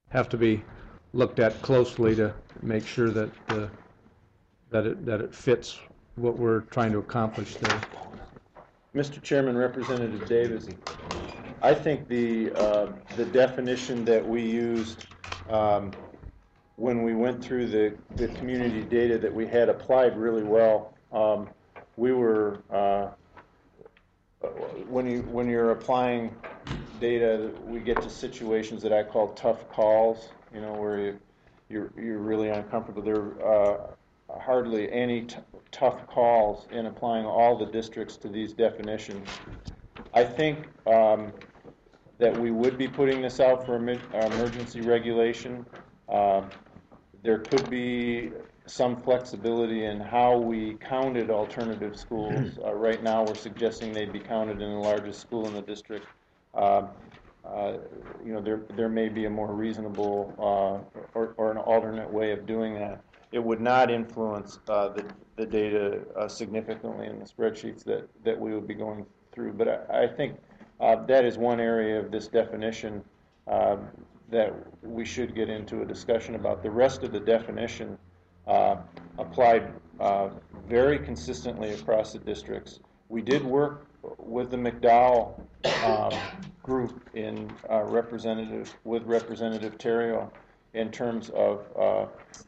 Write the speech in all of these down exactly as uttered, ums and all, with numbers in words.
have to be looked at closely to make sure that uh, that it that it fits what we're trying to accomplish there. Mister Chairman, Representative Davis, I think the uh, the definition that we used um, when we went through the, the community data that we had applied really well. Um, we were uh, when you when you're applying data, we get to situations that I call tough calls. You know, where you you're you're really uncomfortable. There are uh, hardly any t tough calls in applying all the districts to these definitions. I think um, that we would be putting this out for emergency regulation. Uh, there could be some flexibility in how we counted alternative schools. Uh, right now we're suggesting they be counted in the largest school in the district. Uh, uh, you know, there, there may be a more reasonable uh, or, or an alternate way of doing that. It would not influence uh, the, the data uh, significantly in the spreadsheets that, that we would be going through. But I, I think uh, that is one area of this definition uh, that we should get into a discussion about. The rest of the definition uh, applied uh, very consistently across the districts. We did work with the McDowell um, group in uh, representative with Representative Theriault in terms of uh,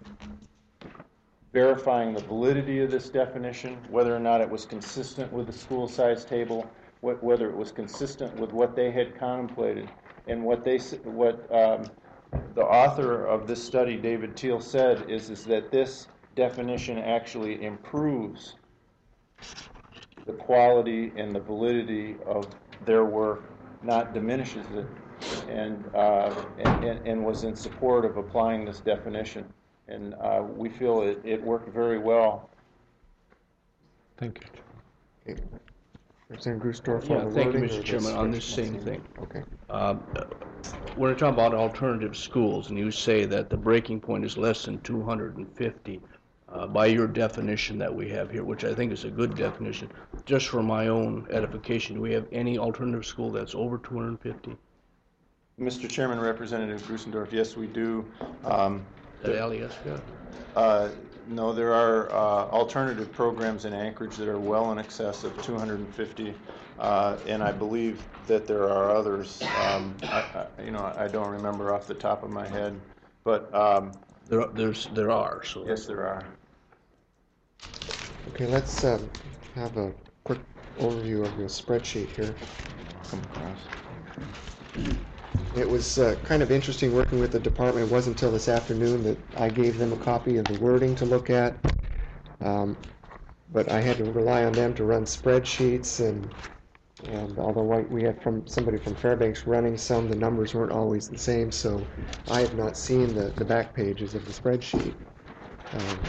verifying the validity of this definition, whether or not it was consistent with the school size table, what, whether it was consistent with what they had contemplated, and what they what um, the author of this study, David Teal, said is is that this definition actually improves the quality and the validity of their work, not diminishes it, and uh, and, and, and was in support of applying this definition. And uh, we feel it, it worked very well. Thank you. Okay. Representative Gruesdorf, yeah, on the thank you, wording, Mister Chairman. On this same same thing. Okay. Um, when we're talking about alternative schools, and you say that the breaking point is less than two hundred fifty, uh, by your definition that we have here, which I think is a good definition, just for my own edification, do we have any alternative school that's over two hundred fifty? Mister Chairman, Representative Gruesdorf, yes, we do. Um, At Alyeska? Uh, no, there are uh, alternative programs in Anchorage that are well in excess of two hundred fifty, uh, and I believe that there are others. Um, I, I, you know, I don't remember off the top of my head, but um, There, there's, there are. So yes, there are. Okay, let's um, have a quick overview of the spreadsheet here. Come across. It was uh, kind of interesting working with the department. It wasn't until this afternoon that I gave them a copy of the wording to look at. Um, but I had to rely on them to run spreadsheets, and and although I, we had from somebody from Fairbanks running some, the numbers weren't always the same, so I have not seen the, the back pages of the spreadsheet. Um,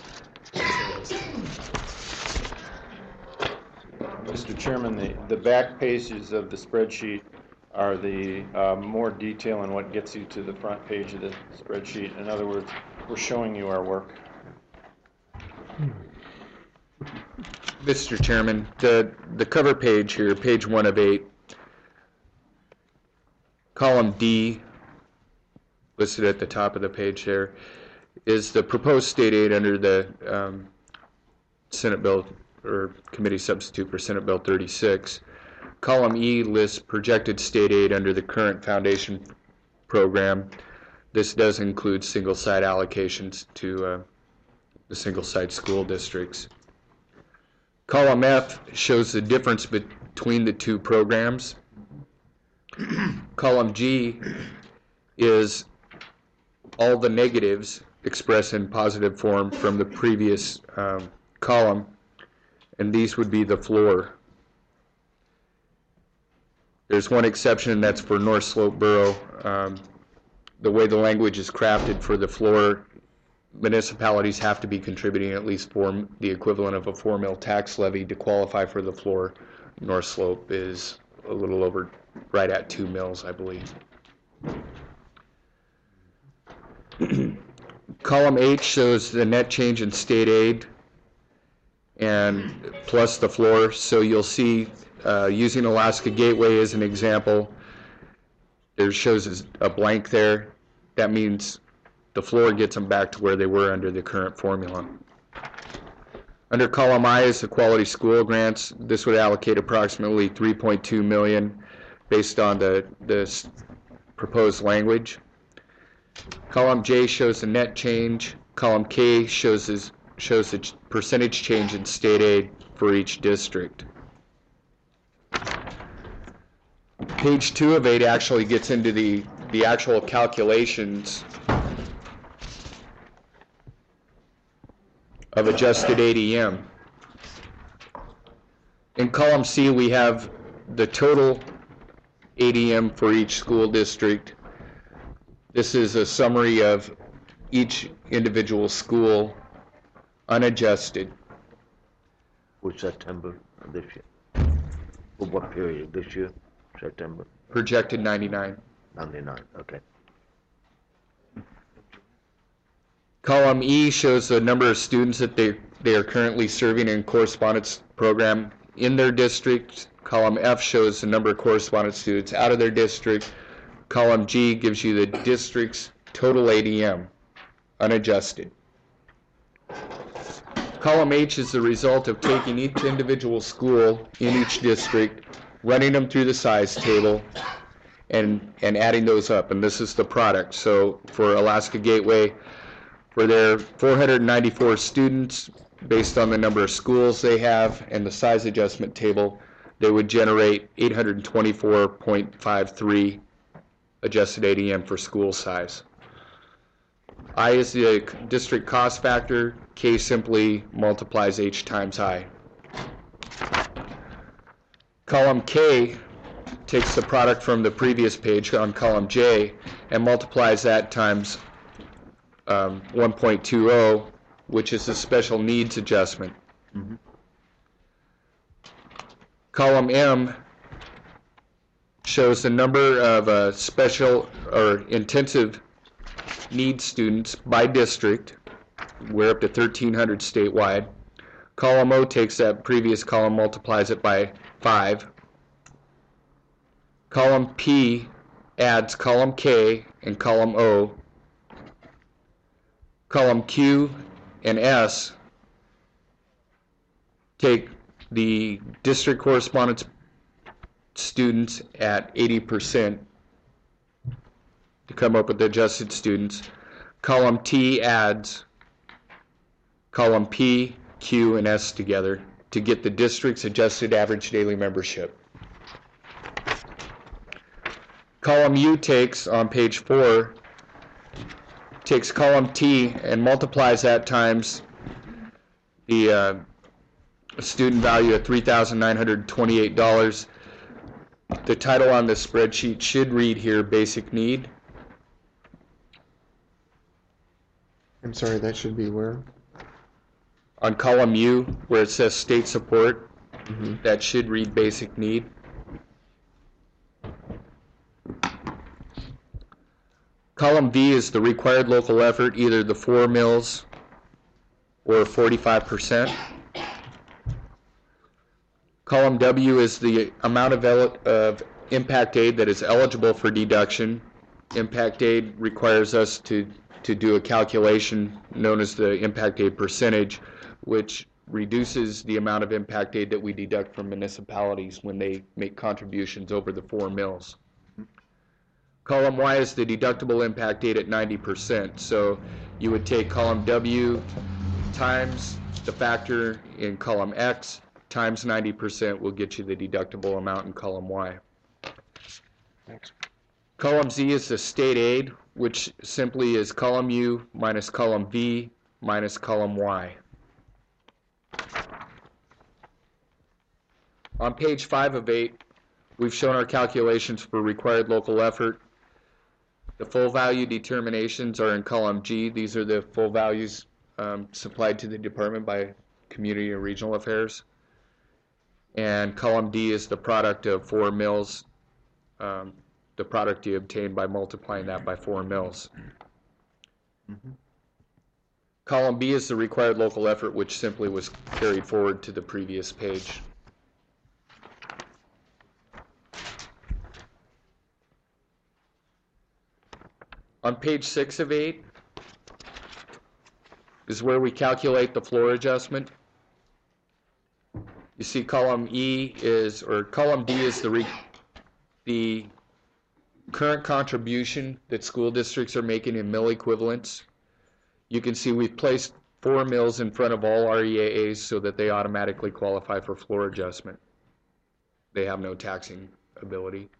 Mister Chairman, the, the back pages of the spreadsheet are the uh, more detail in what gets you to the front page of the spreadsheet. In other words, we're showing you our work. Mister Chairman, the, the cover page here, page one of eight, column D, listed at the top of the page there, is the proposed state aid under the um, Senate bill, or committee substitute for Senate Bill thirty-six. Column E lists projected state aid under the current foundation program. This does include single-site allocations to uh, the single-site school districts. Column F shows the difference between the two programs. Column G is all the negatives expressed in positive form from the previous um, column, and these would be the floor. There's one exception, and that's for North Slope Borough. Um, the way the language is crafted for the floor, municipalities have to be contributing at least for the equivalent of a four mil tax levy to qualify for the floor. North Slope is a little over, right at two mils, I believe. Column H shows the net change in state aid and plus the floor. So you'll see, uh, using Alaska Gateway as an example, there shows a blank there. that means the floor gets them back to where they were under the current formula. Under column I is the quality school grants. This would allocate approximately three point two million dollars based on the, the proposed language. Column J shows the net change. Column K shows, this, shows the percentage change in state aid for each district. Page two of eight actually gets into the, the actual calculations of adjusted A D M. In column C, we have the total A D M for each school district. This is a summary of each individual school, unadjusted. For September of this year? For what period? This year? September? Projected ninety-nine. ninety-nine, okay. Column E shows the number of students that they, they are currently serving in correspondence program in their district. Column F shows the number of correspondence students out of their district. Column G gives you the district's total A D M, unadjusted. Column H is the result of taking each individual school in each district, running them through the size table, and, and adding those up, and this is the product. So for Alaska Gateway, for their four hundred ninety-four students, based on the number of schools they have and the size adjustment table, they would generate eight hundred twenty-four point five three adjusted A D M for school size. I is the district cost factor. K simply multiplies H times I. Column K takes the product from the previous page on column J and multiplies that times um, one point two zero, which is the special needs adjustment. Mm-hmm. Column M shows the number of uh, special or intensive needs students by district. We're up to thirteen hundred statewide. Column O takes that previous column, multiplies it by five. Column P adds column K and column O. Column Q and S take the district correspondence students at eighty percent to come up with the adjusted students. Column T adds column P, Q, and S together to get the district's adjusted average daily membership. Column U takes, on page four, takes column T and multiplies that times the uh, student value of three thousand nine hundred twenty-eight dollars. The title on the spreadsheet should read here, basic need. I'm sorry, that should be where? On column U, where it says state support, Mm-hmm. that should read basic need. Column V is the required local effort, either the four mills or forty-five percent. Column W is the amount of, el of impact aid that is eligible for deduction. Impact aid requires us to, to do a calculation known as the impact aid percentage, which reduces the amount of impact aid that we deduct from municipalities when they make contributions over the four mills. Column Y is the deductible impact aid at ninety percent. So you would take column W times the factor in column X times ninety percent will get you the deductible amount in column Y. Thanks. Column Z is the state aid, which simply is column U minus column V minus column Y. On page five of eight, we've shown our calculations for required local effort. The full value determinations are in column G. These are the full values um, supplied to the department by Community and Regional Affairs. And column D is the product of four mills, um, the product you obtain by multiplying that by four mills. Mm-hmm. Column B is the required local effort, which simply was carried forward to the previous page. On page six of eight is where we calculate the floor adjustment. You see column E is, or column D is the, re, the current contribution that school districts are making in mill equivalents. You can see we've placed four mills in front of all R E A As so that they automatically qualify for floor adjustment. They have no taxing ability.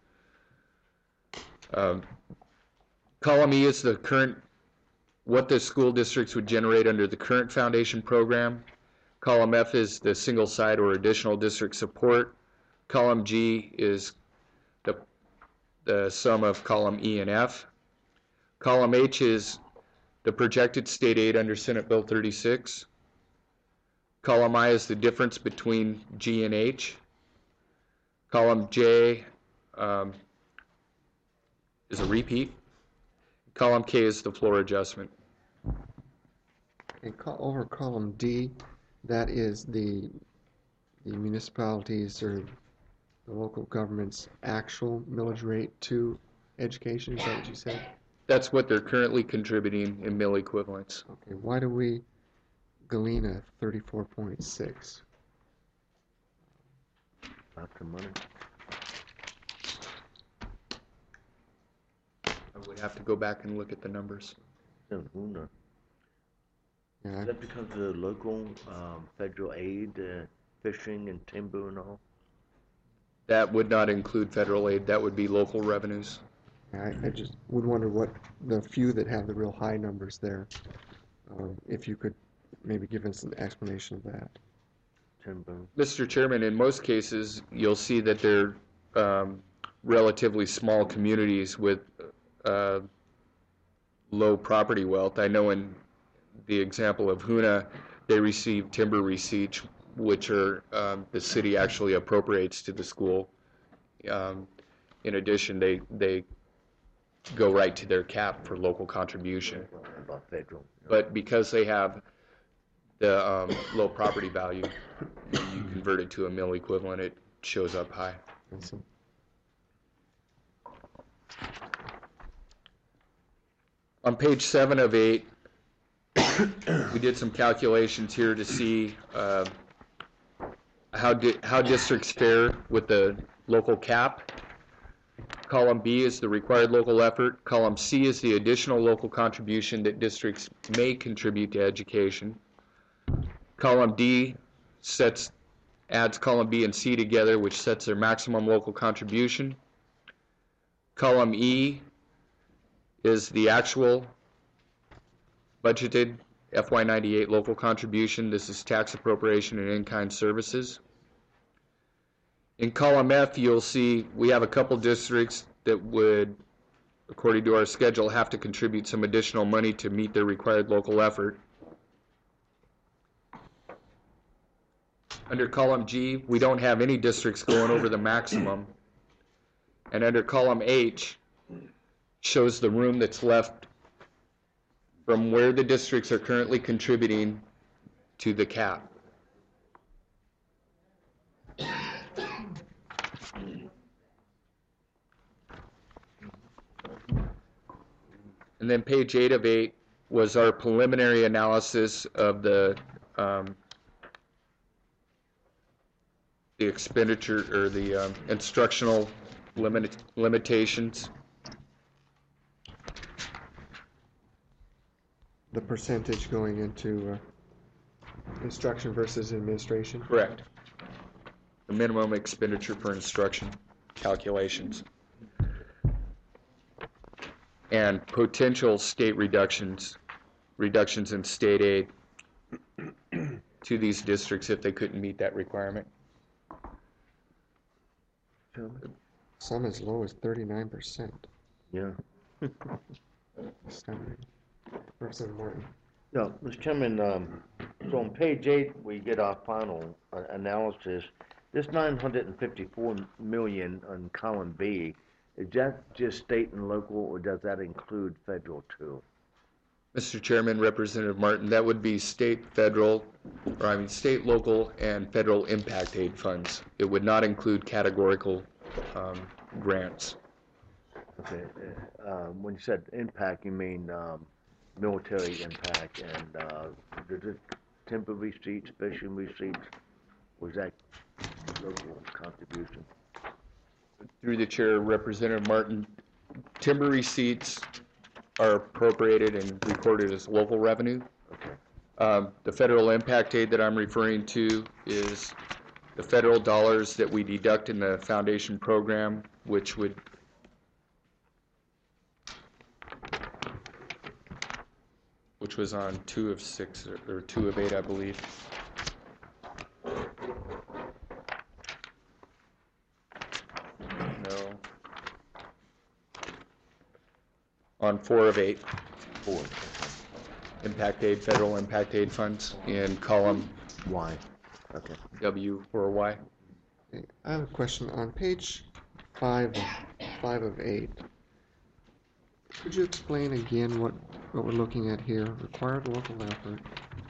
Um, column E is the current, what the school districts would generate under the current foundation program. Column F is the single site or additional district support. Column G is the, the sum of column E and F. Column H is the projected state aid under Senate Bill thirty-six. Column I is the difference between G and H. Column J um, is a repeat. Column K is the floor adjustment. And co- over column D, that is the the municipalities or the local government's actual millage rate to education. Is that what you said? That's what they're currently contributing in mill equivalents. Okay. Why do we glean a thirty-four point six? Not the money. I would have to go back and look at the numbers. Yeah, who knows? Yeah, Is that because of the local, um, federal aid, uh, fishing and timber and all? That would not include federal aid. That would be local revenues. I, I just would wonder what the few that have the real high numbers there, um, if you could maybe give us an explanation of that. Timber. Mister Chairman, in most cases, you'll see that they're um, relatively small communities with uh, low property wealth. I know in the example of Hoonah, they receive timber receipts, which are um, the city actually appropriates to the school. Um, in addition, they they go right to their cap for local contribution. About federal. But because they have the um, low property value, when you convert it to a mill equivalent, it shows up high. I see. On page seven of eight, we did some calculations here to see uh, how di how districts fare with the local cap. Column B is the required local effort. Column C is the additional local contribution that districts may contribute to education. Column D sets, adds column B and C together, which sets their maximum local contribution. Column E is the actual budgeted F Y ninety-eight local contribution. This is tax appropriation and in-kind services. In column F, you'll see we have a couple districts that would, according to our schedule, have to contribute some additional money to meet their required local effort. Under column G, we don't have any districts going over the maximum. And under column H, shows the room that's left from where the districts are currently contributing to the cap. And then page eight of eight was our preliminary analysis of the um, the expenditure or the um, instructional limit limitations. The percentage going into uh, instruction versus administration. Correct. The minimum expenditure for instruction calculations. And potential state reductions, reductions in state aid to these districts if they couldn't meet that requirement. Some as low as thirty-nine percent. Yeah. Astounding. Representative Martin. Yeah, Mister Chairman, um, so on page eight, we get our final uh, analysis. This nine hundred and fifty-four million on column B, is that just state and local, or does that include federal too? Mister Chairman, Representative Martin, that would be state, federal, or I mean state, local, and federal impact aid funds. It would not include categorical um, grants. Okay, uh, um, when you said impact, you mean, um, military impact and, uh, the, the timber receipts, fishing receipts, was that local contribution? Through the chair, Representative Martin, timber receipts are appropriated and recorded as local revenue. Okay. Um, The federal impact aid that I'm referring to is the federal dollars that we deduct in the foundation program, which would which was on two of six, or- or two of eight, I believe. No. On four of eight. Four. Impact aid, federal impact aid funds in column Why? Okay. W or Y. Okay, I have a question on page five, five of eight. Could you explain again what, what we're looking at here? Required local effort.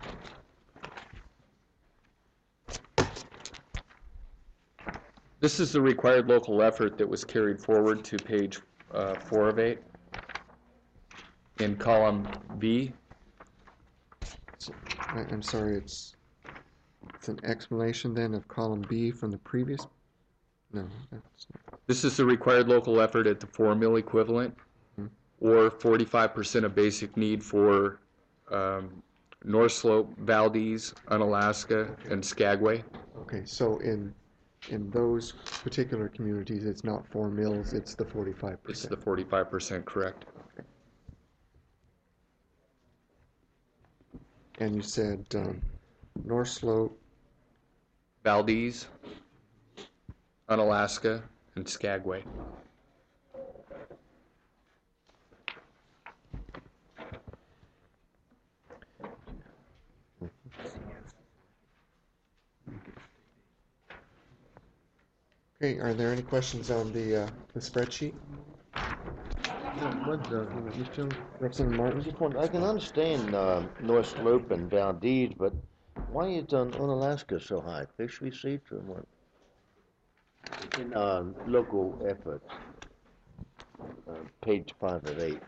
This is the required local effort that was carried forward to page uh, four of eight. In column B, So, I, I'm sorry, it's, it's an explanation then of column B from the previous? No, that's not. this is the required local effort at the four mil equivalent, or forty-five percent of basic need for um, North Slope, Valdez, Unalaska, and Skagway. Okay, so in, in those particular communities, it's not four mills, it's the forty-five It's percent. the forty-five percent, correct? And you said, um, North Slope, Valdez, Unalaska, and Skagway. okay, are there any questions on the, uh, the spreadsheet? What, uh, You still, Representative Martin? just wonder, I can understand, uh, North Slope and Valdez, but why is on Unalaska so high? Fish receipts or what? In, uh, local effort, uh, page five of eight.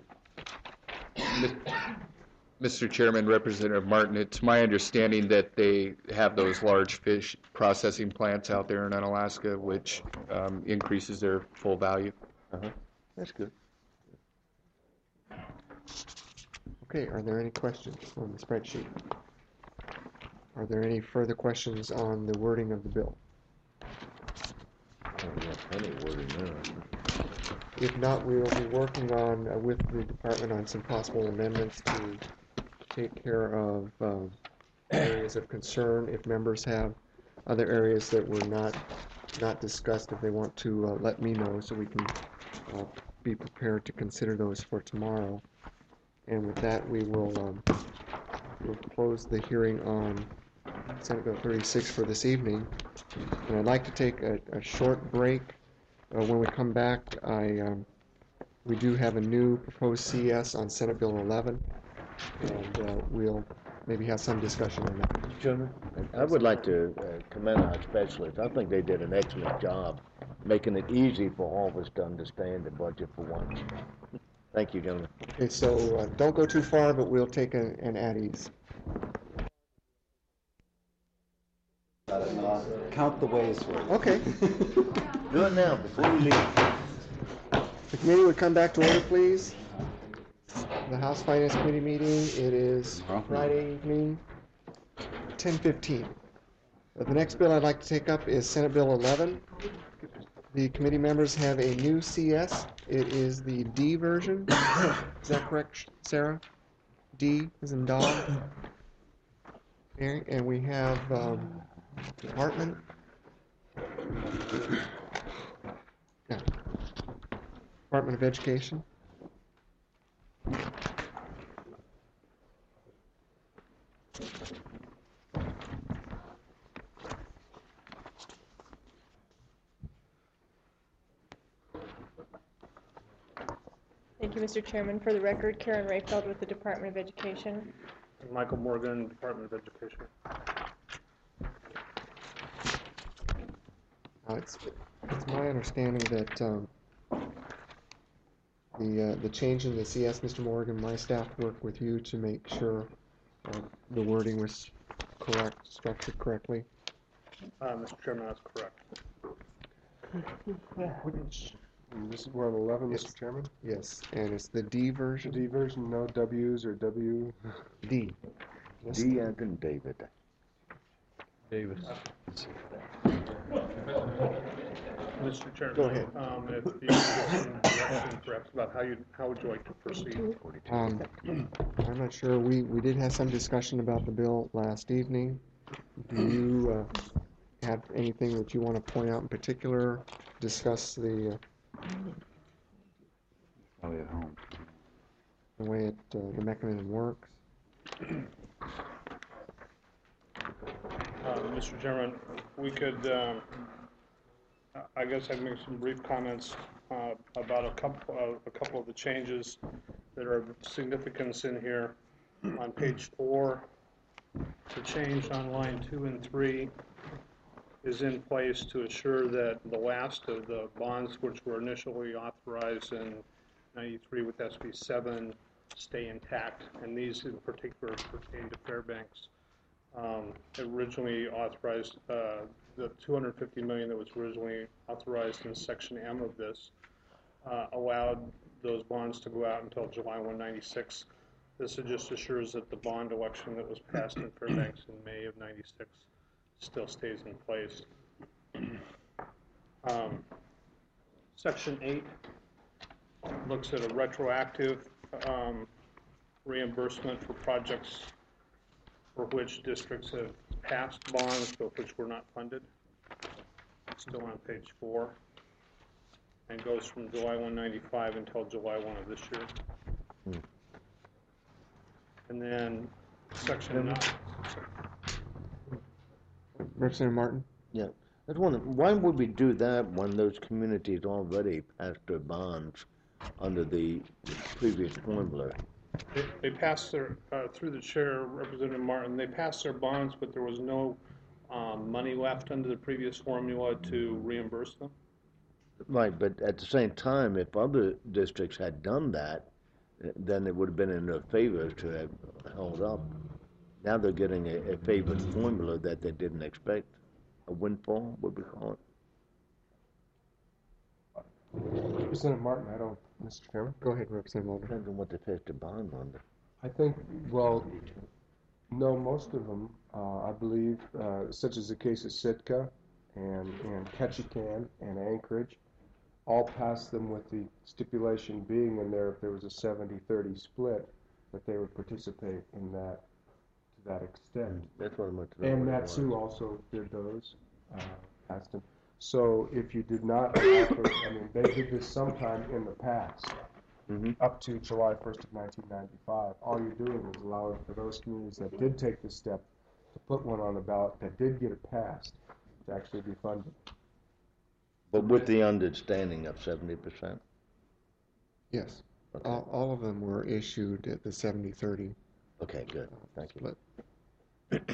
Mister Chairman, Representative Martin, it's my understanding that they have those large fish processing plants out there in Unalaska, which um, increases their full value. Uh-huh, that's good. Okay, are there any questions on the spreadsheet? Are there any further questions on the wording of the bill? Oh, yeah, plenty of word in there. If not, we will be working on, uh, with the department on some possible amendments to take care of um, areas of concern. If members have other areas that were not, not discussed, if they want to uh, let me know so we can uh, be prepared to consider those for tomorrow. And with that, we will um, we'll close the hearing on Senate Bill thirty-six for this evening. And I'd like to take a, a short break. Uh, when we come back, I um, we do have a new proposed C S on Senate Bill eleven, and uh, we'll maybe have some discussion on that. Chairman? I would like to uh, commend our specialists. I think they did an excellent job making it easy for all of us to understand the budget for once. Thank you, gentlemen. Okay, so uh, don't go too far, but we'll take a, an at ease. Count the ways for you. Okay. Do it now before we leave. The committee would come back to order, please. The House Finance Committee meeting, it is Friday evening, ten fifteen. Uh, The next bill I'd like to take up is Senate Bill eleven. The committee members have a new C S. It is the D version. Is that correct, Sarah? D as in dog. Okay, and we have um, department. Yeah. Department of Education. Thank you, Mister Chairman. For the record, Karen Rayfeld with the Department of Education. Michael Morgan, Department of Education. Uh, it's, it's my understanding that um, The, uh, the change in the C S, Mister Morgan, my staff worked with you to make sure uh, the wording was correct, structured correctly. Uh, Mister Chairman, that's correct. This is, we're on eleven, Mister It's- Chairman. Yes, and it's the D version. D version, no W's or W. D. D and then David. Davis. Mister Chairman. Go ahead. Um, if you could give some direction perhaps about how you, how would you like to proceed? Um, I'm not sure, we, we did have some discussion about the bill last evening. Do you uh, have anything that you want to point out in particular, discuss the, uh, Probably at home. the way it, uh, the mechanism works? Uh, Mister Chairman, we could, um, I guess I'd make some brief comments uh, about a couple, uh, a couple of the changes that are of significance in here. On page four, the change on line two and three is in place to assure that the last of the bonds which were initially authorized in ninety-three with S B seven stay intact, and these in particular pertain to Fairbanks. Um, originally authorized, uh, the two hundred fifty million dollars that was originally authorized in section M of this uh, allowed those bonds to go out until July one ninety-six. This just assures that the bond election that was passed in Fairbanks in May of ninety-six still stays in place. Um, section eight looks at a retroactive um, reimbursement for projects for which districts have passed bonds but which were not funded. Still on page four, and goes from July one ninety-five until July one of this year. Hmm. And then section nine. Representative Martin? Yeah, I was wondering, why would we do that when those communities already passed their bonds under the previous formula? They, they passed their, uh, through the chair, Representative Martin, they passed their bonds, but there was no um, money left under the previous formula to reimburse them. Right, but at the same time, if other districts had done that, eh, then it would have been in their favor to have held up. Now they're getting a, a favored formula that they didn't expect, a windfall, what we call it. Representative Martin, I don't, Mister Chairman. Go ahead, Representative Mulder. Depends on what they passed the bond under. I think, well, no, most of them, uh, I believe, uh, such as the case of Sitka and, and Ketchikan and Anchorage, all passed them with the stipulation being in there if there was a seventy thirty split, that they would participate in that to that extent. That's what I meant to know. And what it Matsu was. also did those, uh, passed them. So if you did not offer, I mean, they did this sometime in the past, Mhm. up to July first of nineteen ninety-five. All you're doing is allowing for those communities that did take the step to put one on the ballot, that did get it passed, to actually be funded. But with the understanding of seventy percent? Yes. Okay. All, all of them were issued at the seventy thirty Okay, good, thank you. split.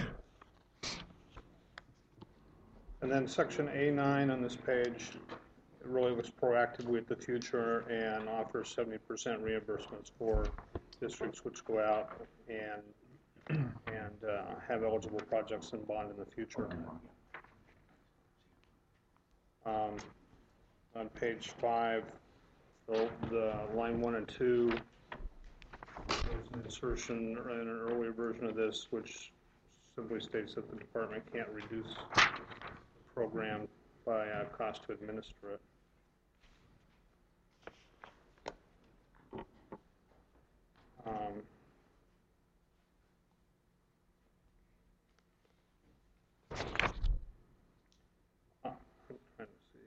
And then section A nine on this page, it really looks proactively at the future and offers seventy percent reimbursements for districts which go out and, and uh, have eligible projects in bond in the future. Um, on page five, the, the line one and two, there's an insertion in an earlier version of this which simply states that the department can't reduce the program by uh, cost to administer it. Um, uh, I'm trying to see,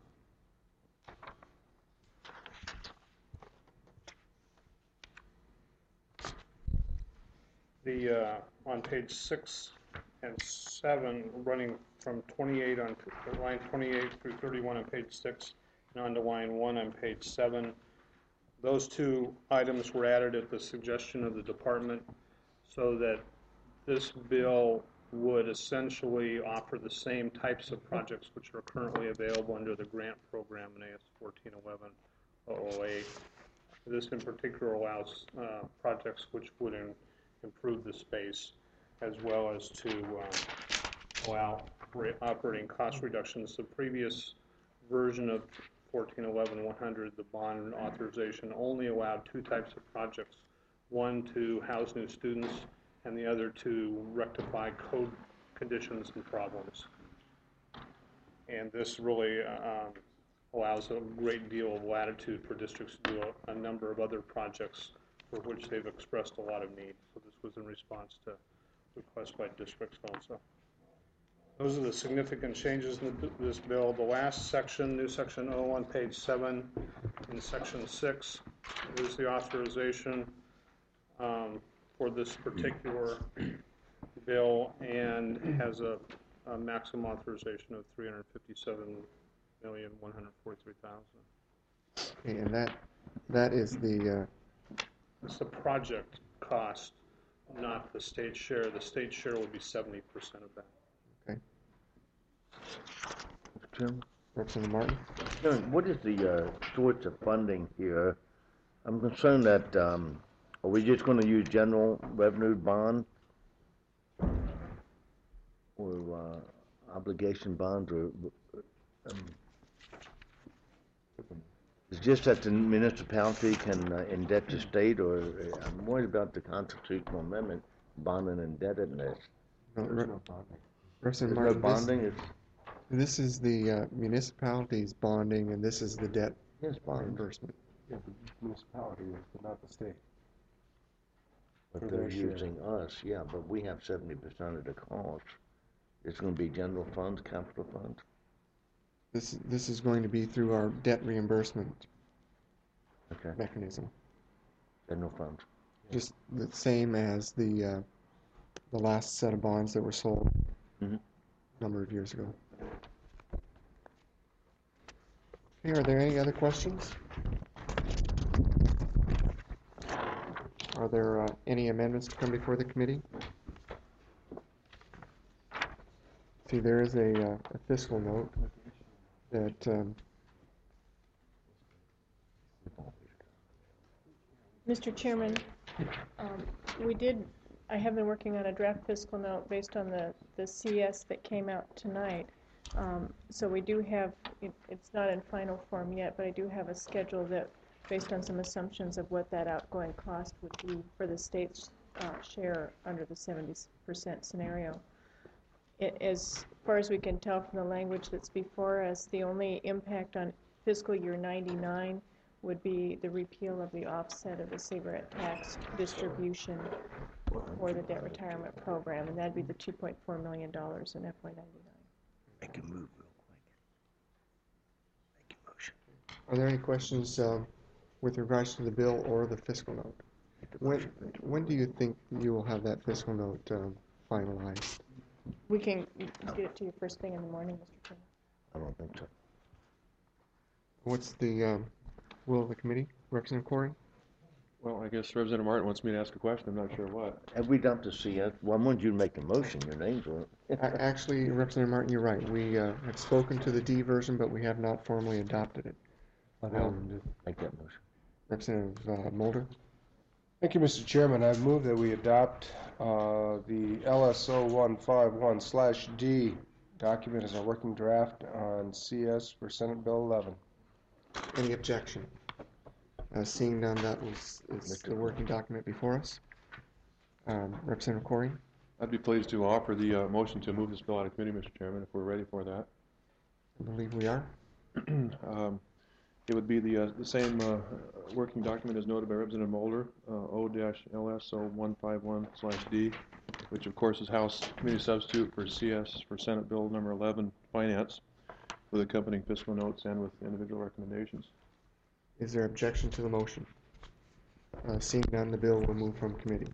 uh, The, uh, on page six and seven, running from twenty-eight on, line twenty-eight through thirty-one on page six, and on to line one on page seven, those two items were added at the suggestion of the department so that this bill would essentially offer the same types of projects which are currently available under the grant program in A S fourteen eleven oh oh eight. This in particular allows uh, projects which would im- improve the space, as well as to um, allow ra- operating cost reductions. The previous version of fourteen eleven one hundred, the bond authorization, only allowed two types of projects, one to house new students and the other to rectify code conditions and problems. And this really um, allows a great deal of latitude for districts to do a, a number of other projects for which they've expressed a lot of need. So this was in response to requests by districts also. Those are the significant changes in the, this bill. The last section, new section O on page seven, in section six, is the authorization um, for this particular bill, and has a, a maximum authorization of three hundred fifty-seven million one hundred forty-three thousand. Okay, and that, that is the, uh, It's the project cost, not the state share. The state share would be seventy percent of that. okay, Jim? Representative Martin? Jim, what is the, uh, source of funding here? I'm concerned that, um, are we just gonna use general revenue bond? Or, uh, obligation bonds, or, um, it's just that the municipality can uh, indebt the state, or, uh, I'm worried about the constitutional amendment, bond and indebtedness. No, There's Re- no bonding. Representative There's no Martin, this, bonding, it's, this is the uh, municipalities bonding, and this is the debt yes, bond, reimbursement. Yeah, the municipality is, but not the state. but for they're their share. using us, yeah, but we have seventy percent of the cost. It's gonna be general funds, capital funds? This, this is going to be through our debt reimbursement Okay, mechanism, general funds. just the same as the, uh, the last set of bonds that were sold Mhm. a number of years ago. Okay, are there any other questions? Are there uh, any amendments to come before the committee? See, there is a, uh, a fiscal note that, um, Mister Chairman, um, we did, I have been working on a draft fiscal note based on the, the C S that came out tonight. Um, So we do have, it- it's not in final form yet, but I do have a schedule that, based on some assumptions of what that outgoing cost would be for the state's uh, share under the seventy percent scenario. It, as far as we can tell from the language that's before us, the only impact on fiscal year ninety-nine would be the repeal of the offset of the cigarette tax distribution for the debt retirement program, and that'd be the two point four million dollars in F Y ninety-nine. Make a move real quick. Make a motion. are there any questions uh, with regards to the bill or the fiscal note? When, when do you think you will have that fiscal note um, finalized? We can get it to you first thing in the morning, Mister Chairman. I don't think so. What's the um, will of the committee? Representative Corey? Well, I guess Representative Martin wants me to ask a question, I'm not sure what. Have we dumped the C S? Well, I wanted you to make the motion, your name's on it. A- Actually, Representative Martin, you're right. We uh, have spoken to the D version, but we have not formally adopted it. Um, Make that motion. Representative uh, Mulder? Thank you, Mister Chairman. I move that we adopt uh, the L S O one five one slash D document as a working draft on C S for Senate Bill eleven. Any objection? Uh, Seeing none, that was, is the working document before us. Um, Representative Corey? I'd be pleased to offer the uh, motion to move this bill out of committee, Mister Chairman, if we're ready for that. I believe we are. Um, It would be the, uh, the same uh, working document as noted by Representative Mulder, uh, O L S O one five one slash D, which of course is House Committee substitute for C S for Senate Bill number eleven, Finance, with accompanying fiscal notes and with individual recommendations. Is there objection to the motion? Uh, Seeing none, the bill will move from committee.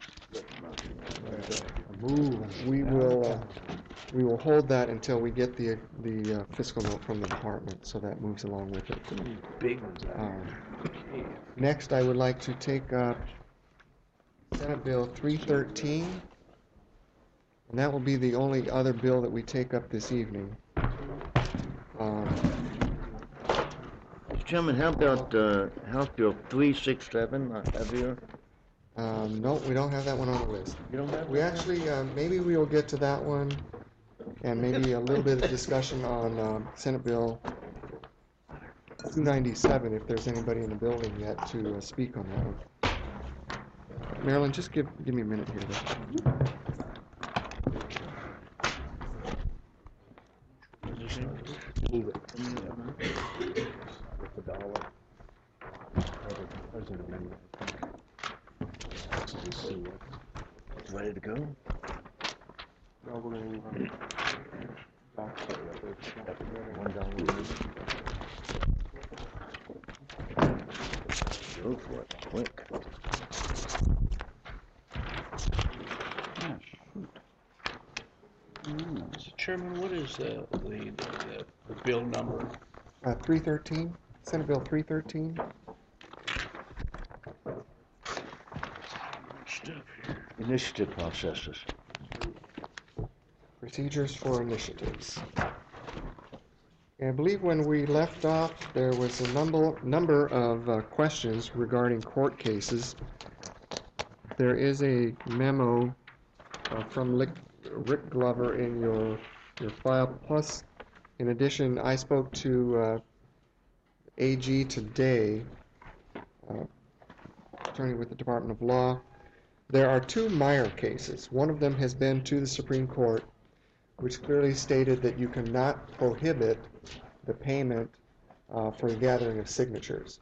We will, uh, we will hold that until we get the, the uh, fiscal note from the department, so that moves along with it. Um, Next, I would like to take up Senate Bill three thirteen, and that will be the only other bill that we take up this evening. Um, Mister Chairman, how about, uh, House Bill three six seven, I have here? Um, no, we don't have that one on the list. You don't have We that? actually, uh, maybe we will get to that one, and maybe a little bit of discussion on um, Senate Bill two ninety-seven, if there's anybody in the building yet to uh, speak on that one. Marilyn, just give, give me a minute here. though. Ready to go? No, we're gonna move on. Back to the- One down. Go for it, quick. Mister Chairman, what is the, the, the, the bill number? Uh, three thirteen, Senate Bill three thirteen. Stuff here. Initiative processes. Procedures for initiatives. And I believe when we left off, there was a number, number of uh, questions regarding court cases. There is a memo uh, from Lick, Rick Glover in your, your file. Plus, in addition, I spoke to uh, A G today, uh, attorney with the Department of Law. There are two Meyer cases. One of them has been to the Supreme Court, which clearly stated that you cannot prohibit the payment uh, for the gathering of signatures.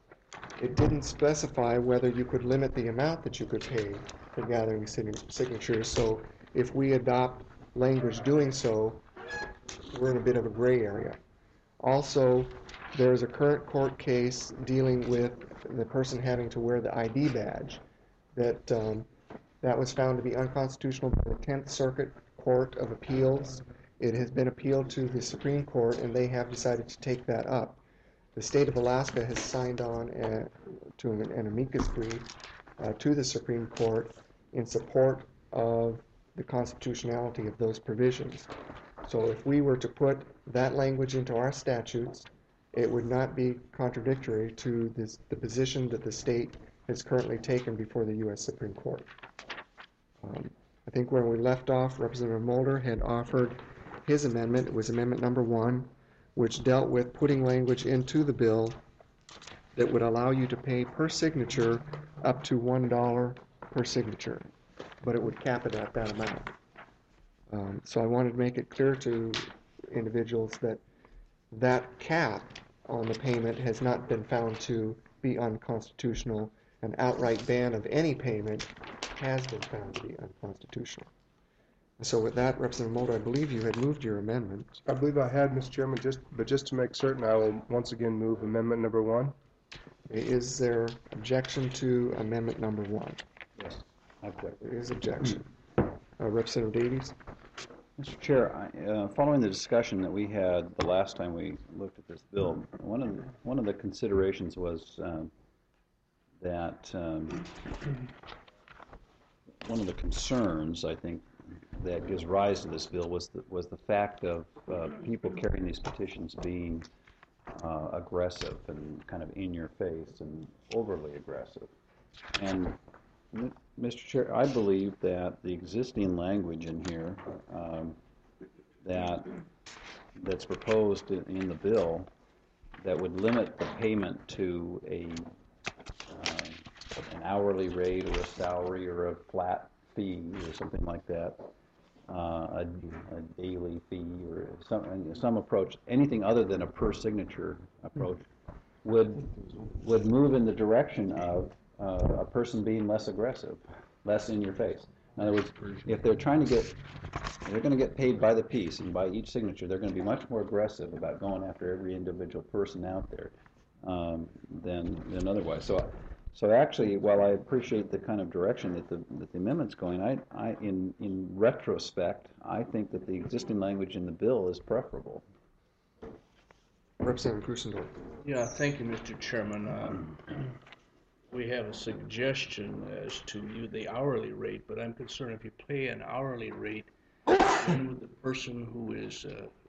It didn't specify whether you could limit the amount that you could pay for gathering sign signatures, so if we adopt language doing so, we're in a bit of a gray area. Also, there's a current court case dealing with the person having to wear the I D badge that um, that was found to be unconstitutional by the tenth Circuit Court of Appeals. It has been appealed to the Supreme Court, and they have decided to take that up. The state of Alaska has signed on uh, to an, an amicus brief uh, to the Supreme Court in support of the constitutionality of those provisions. So if we were to put that language into our statutes, it would not be contradictory to this, the position that the state has currently taken before the U S Supreme Court. Um, I think where we left off, Representative Mulder had offered his amendment. It was amendment number one, which dealt with putting language into the bill that would allow you to pay per signature up to one dollar per signature, but it would cap it at that amount. Um, so I wanted to make it clear to individuals that that cap on the payment has not been found to be unconstitutional. An outright ban of any payment has been found to be unconstitutional. So with that, Representative Mulder, I believe you had moved your amendment. I believe I had, Mister Chairman, just, but just to make certain, I will once again move amendment number one. Is there objection to amendment number one? Yes, I object. There is objection. Uh, Representative Davies? Mister Chair, I, uh, following the discussion that we had the last time we looked at this bill, one of the, one of the considerations was um, that um, one of the concerns, I think, that gives rise to this bill was the, was the fact of uh, people carrying these petitions being uh, aggressive and kind of in your face and overly aggressive. And Mister Chair, I believe that the existing language in here um, that that's proposed in, in the bill that would limit the payment to a uh, an hourly rate or a salary or a flat fee or something like that, uh, a, a daily fee or some some approach, anything other than a per signature approach, would would move in the direction of uh, a person being less aggressive, less in your face. In other words, if they're trying to get, they're going to get paid by the piece and by each signature, they're going to be much more aggressive about going after every individual person out there um, than than otherwise. So. So actually, while I appreciate the kind of direction that the, that the amendment's going, I, I, in, in retrospect, I think that the existing language in the bill is preferable. Representative Crucendorf. Yeah, thank you, Mister Chairman. Um, we have a suggestion as to you the hourly rate, but I'm concerned if you pay an hourly rate, then would the person who is uh,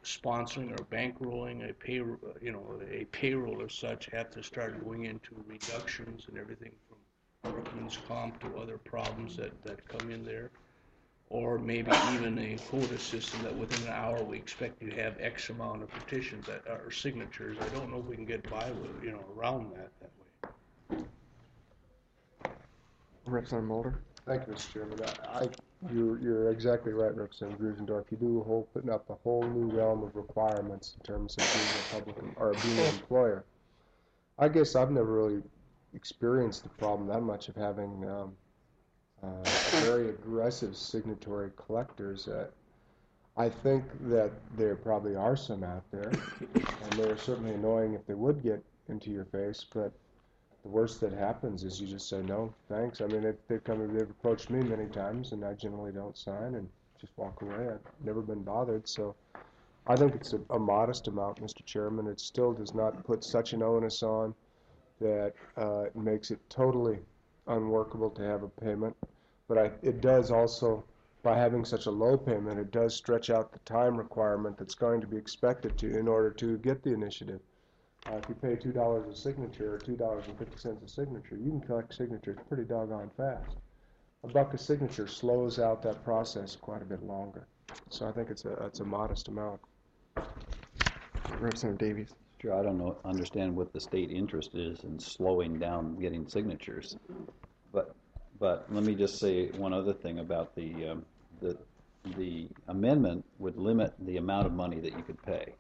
sponsoring or bankrolling a pay, you know, a payroll or such have to start going into reductions and everything from workman's comp to other problems that, that come in there. Or maybe even a quota system that within an hour we expect you to have X amount of petitions that are signatures. I don't know if we can get by with, you know, around that that way. Representative Mulder? Thank you, Mister Chairman. I, I, you're, you're exactly right, Representative Grusendorf. You do a whole, putting up a whole new realm of requirements in terms of being a public, or being an employer. I guess I've never really experienced the problem that much of having um, uh, very aggressive signatory collectors. Uh, I think that there probably are some out there, and they're certainly annoying if they would get into your face, but the worst that happens is you just say, no, thanks. I mean, they've, they've come, they've approached me many times, and I generally don't sign and just walk away. I've never been bothered, so I think it's a, a modest amount, Mister Chairman. It still does not put such an onus on that uh, it makes it totally unworkable to have a payment. But I, it does also, by having such a low payment, it does stretch out the time requirement that's going to be expected to in order to get the initiative. Uh, if you pay two dollars a signature or two dollars and fifty cents a signature, you can collect signatures pretty doggone fast. A buck a signature slows out that process quite a bit longer. So I think it's a, it's a modest amount. Representative Davies? Sure, I don't know, understand what the state interest is in slowing down getting signatures. But, but let me just say one other thing about the, um, the, the amendment would limit the amount of money that you could pay.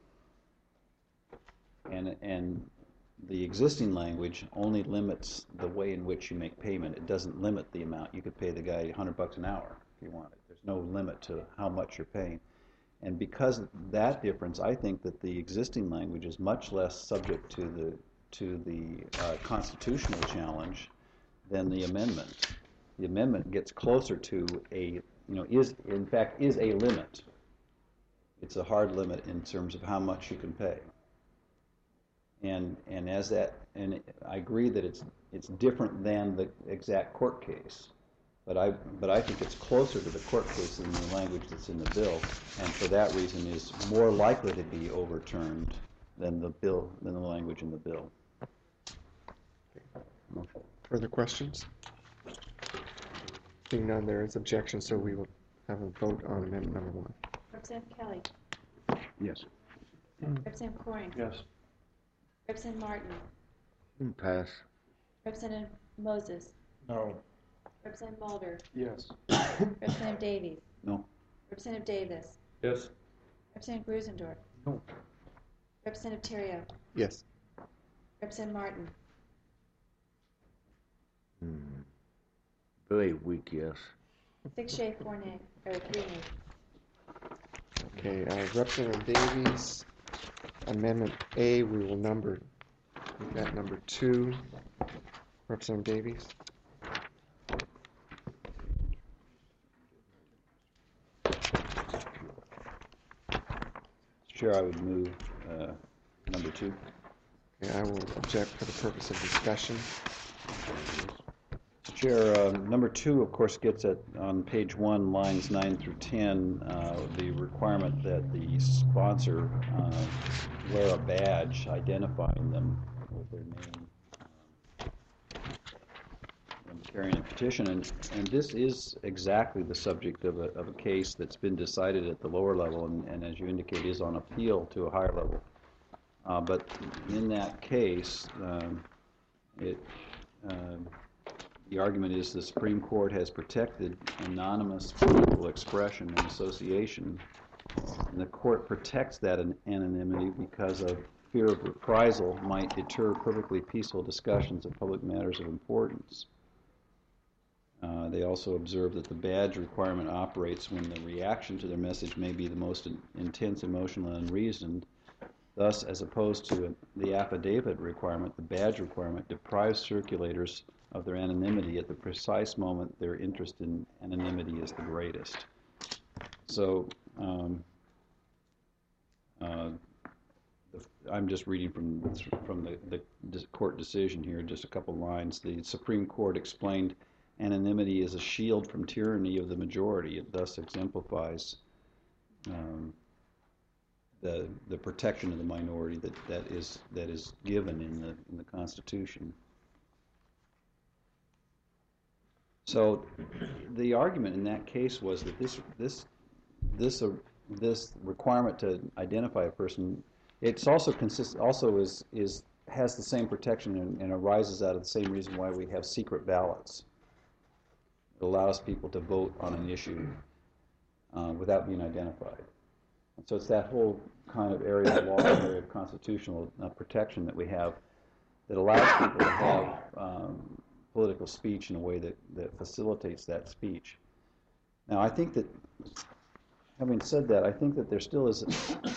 And, and the existing language only limits the way in which you make payment. It doesn't limit the amount. You could pay the guy a hundred bucks an hour if you wanted. There's no limit to how much you're paying. And because of that difference, I think that the existing language is much less subject to the to the uh, constitutional challenge than the amendment. The amendment gets closer to a, you know, is in fact is a limit. It's a hard limit in terms of how much you can pay. And and as that, and I agree that it's it's different than the exact court case. But I, but I think it's closer to the court case than the language that's in the bill, and for that reason is more likely to be overturned than the bill, than the language in the bill. Further questions? Seeing none, there is objection, so we will have a vote on amendment number one. Representative Kelly. Yes. Representative Coring. Yes. Representative Martin. Pass. Representative Moses. No. Representative Mulder. Yes. Representative Davies. No. Representative Davis. Yes. Representative Grusendorf. No. Representative Terrio. Yes. Representative Martin. Hmm. Very weak, yes. Six yea, four nay, or three nay. Okay, uh, Representative Davies, Amendment A, we will number that number two. Representative Davies. Chair, I would move uh, number two. Okay, I will object for the purpose of discussion. Chair, uh, number two, of course, gets at, on page one, lines nine through ten, uh, the requirement that the sponsor uh, wear a badge identifying them with their name um, when carrying a petition. And, and this is exactly the subject of a, of a case that's been decided at the lower level and, and as you indicate, is on appeal to a higher level. Uh, but in that case, um, it um, the argument is the Supreme Court has protected anonymous political expression and association, and the court protects that an anonymity because of fear of reprisal might deter perfectly peaceful discussions of public matters of importance. Uh, they also observe that the badge requirement operates when the reaction to their message may be the most in, intense, emotional, and unreasoned. Thus, as opposed to the affidavit requirement, the badge requirement deprives circulators of their anonymity at the precise moment their interest in anonymity is the greatest. So, um, uh, the, I'm just reading from from the, the court decision here, just a couple lines. The Supreme Court explained anonymity is a shield from tyranny of the majority. It thus exemplifies um, the, the protection of the minority that, that is, that is given in the, in the Constitution. So the argument in that case was that this, this, this, uh, this requirement to identify a person, it's also consists, also is, is, has the same protection and, and arises out of the same reason why we have secret ballots. It allows people to vote on an issue uh, without being identified. And so it's that whole kind of area of law, area of constitutional uh, protection that we have that allows people to have um, political speech in a way that, that facilitates that speech. Now, I think that, having said that, I think that there still is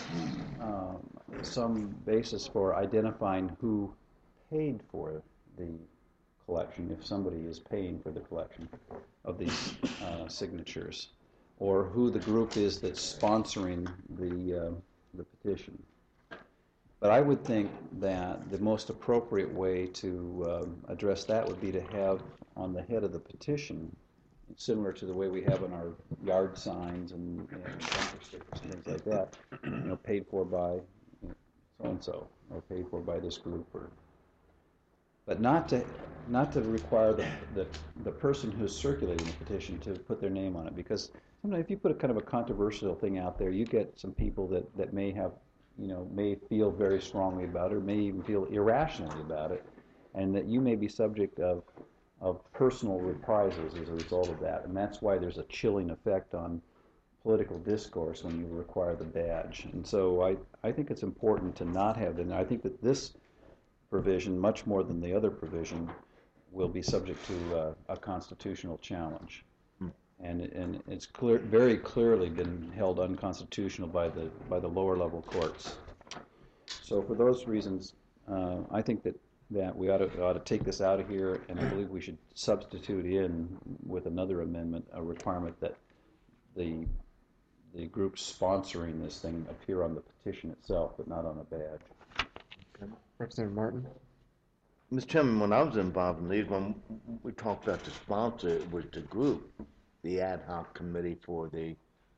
um, some basis for identifying who paid for the collection, if somebody is paying for the collection of these uh, signatures, or who the group is that's sponsoring the, uh, the petition. But I would think that the most appropriate way to um, address that would be to have on the head of the petition, similar to the way we have on our yard signs and, and bumper stickers and things like that, you know, paid for by so-and-so, or paid for by this group, or, but not to not to require the, the, the person who's circulating the petition to put their name on it, because sometimes if you put a kind of a controversial thing out there, you get some people that, that may have, you know, may feel very strongly about it, or may even feel irrationally about it, and that you may be subject of of personal reprisals as a result of that. And that's why there's a chilling effect on political discourse when you require the badge. And so I, I think it's important to not have it. And I think that this provision, much more than the other provision, will be subject to uh, a constitutional challenge. Hmm. And, and it's clear, very clearly been held unconstitutional by the, by the lower level courts. So for those reasons, uh, I think that that we ought to, ought to take this out of here, and I believe we should substitute in with another amendment a requirement that the the groups sponsoring this thing appear on the petition itself, but not on a badge. Okay. Representative Martin. Mister Chairman, when I was involved in these, when we talked about the sponsor, it was the group, the ad hoc committee for the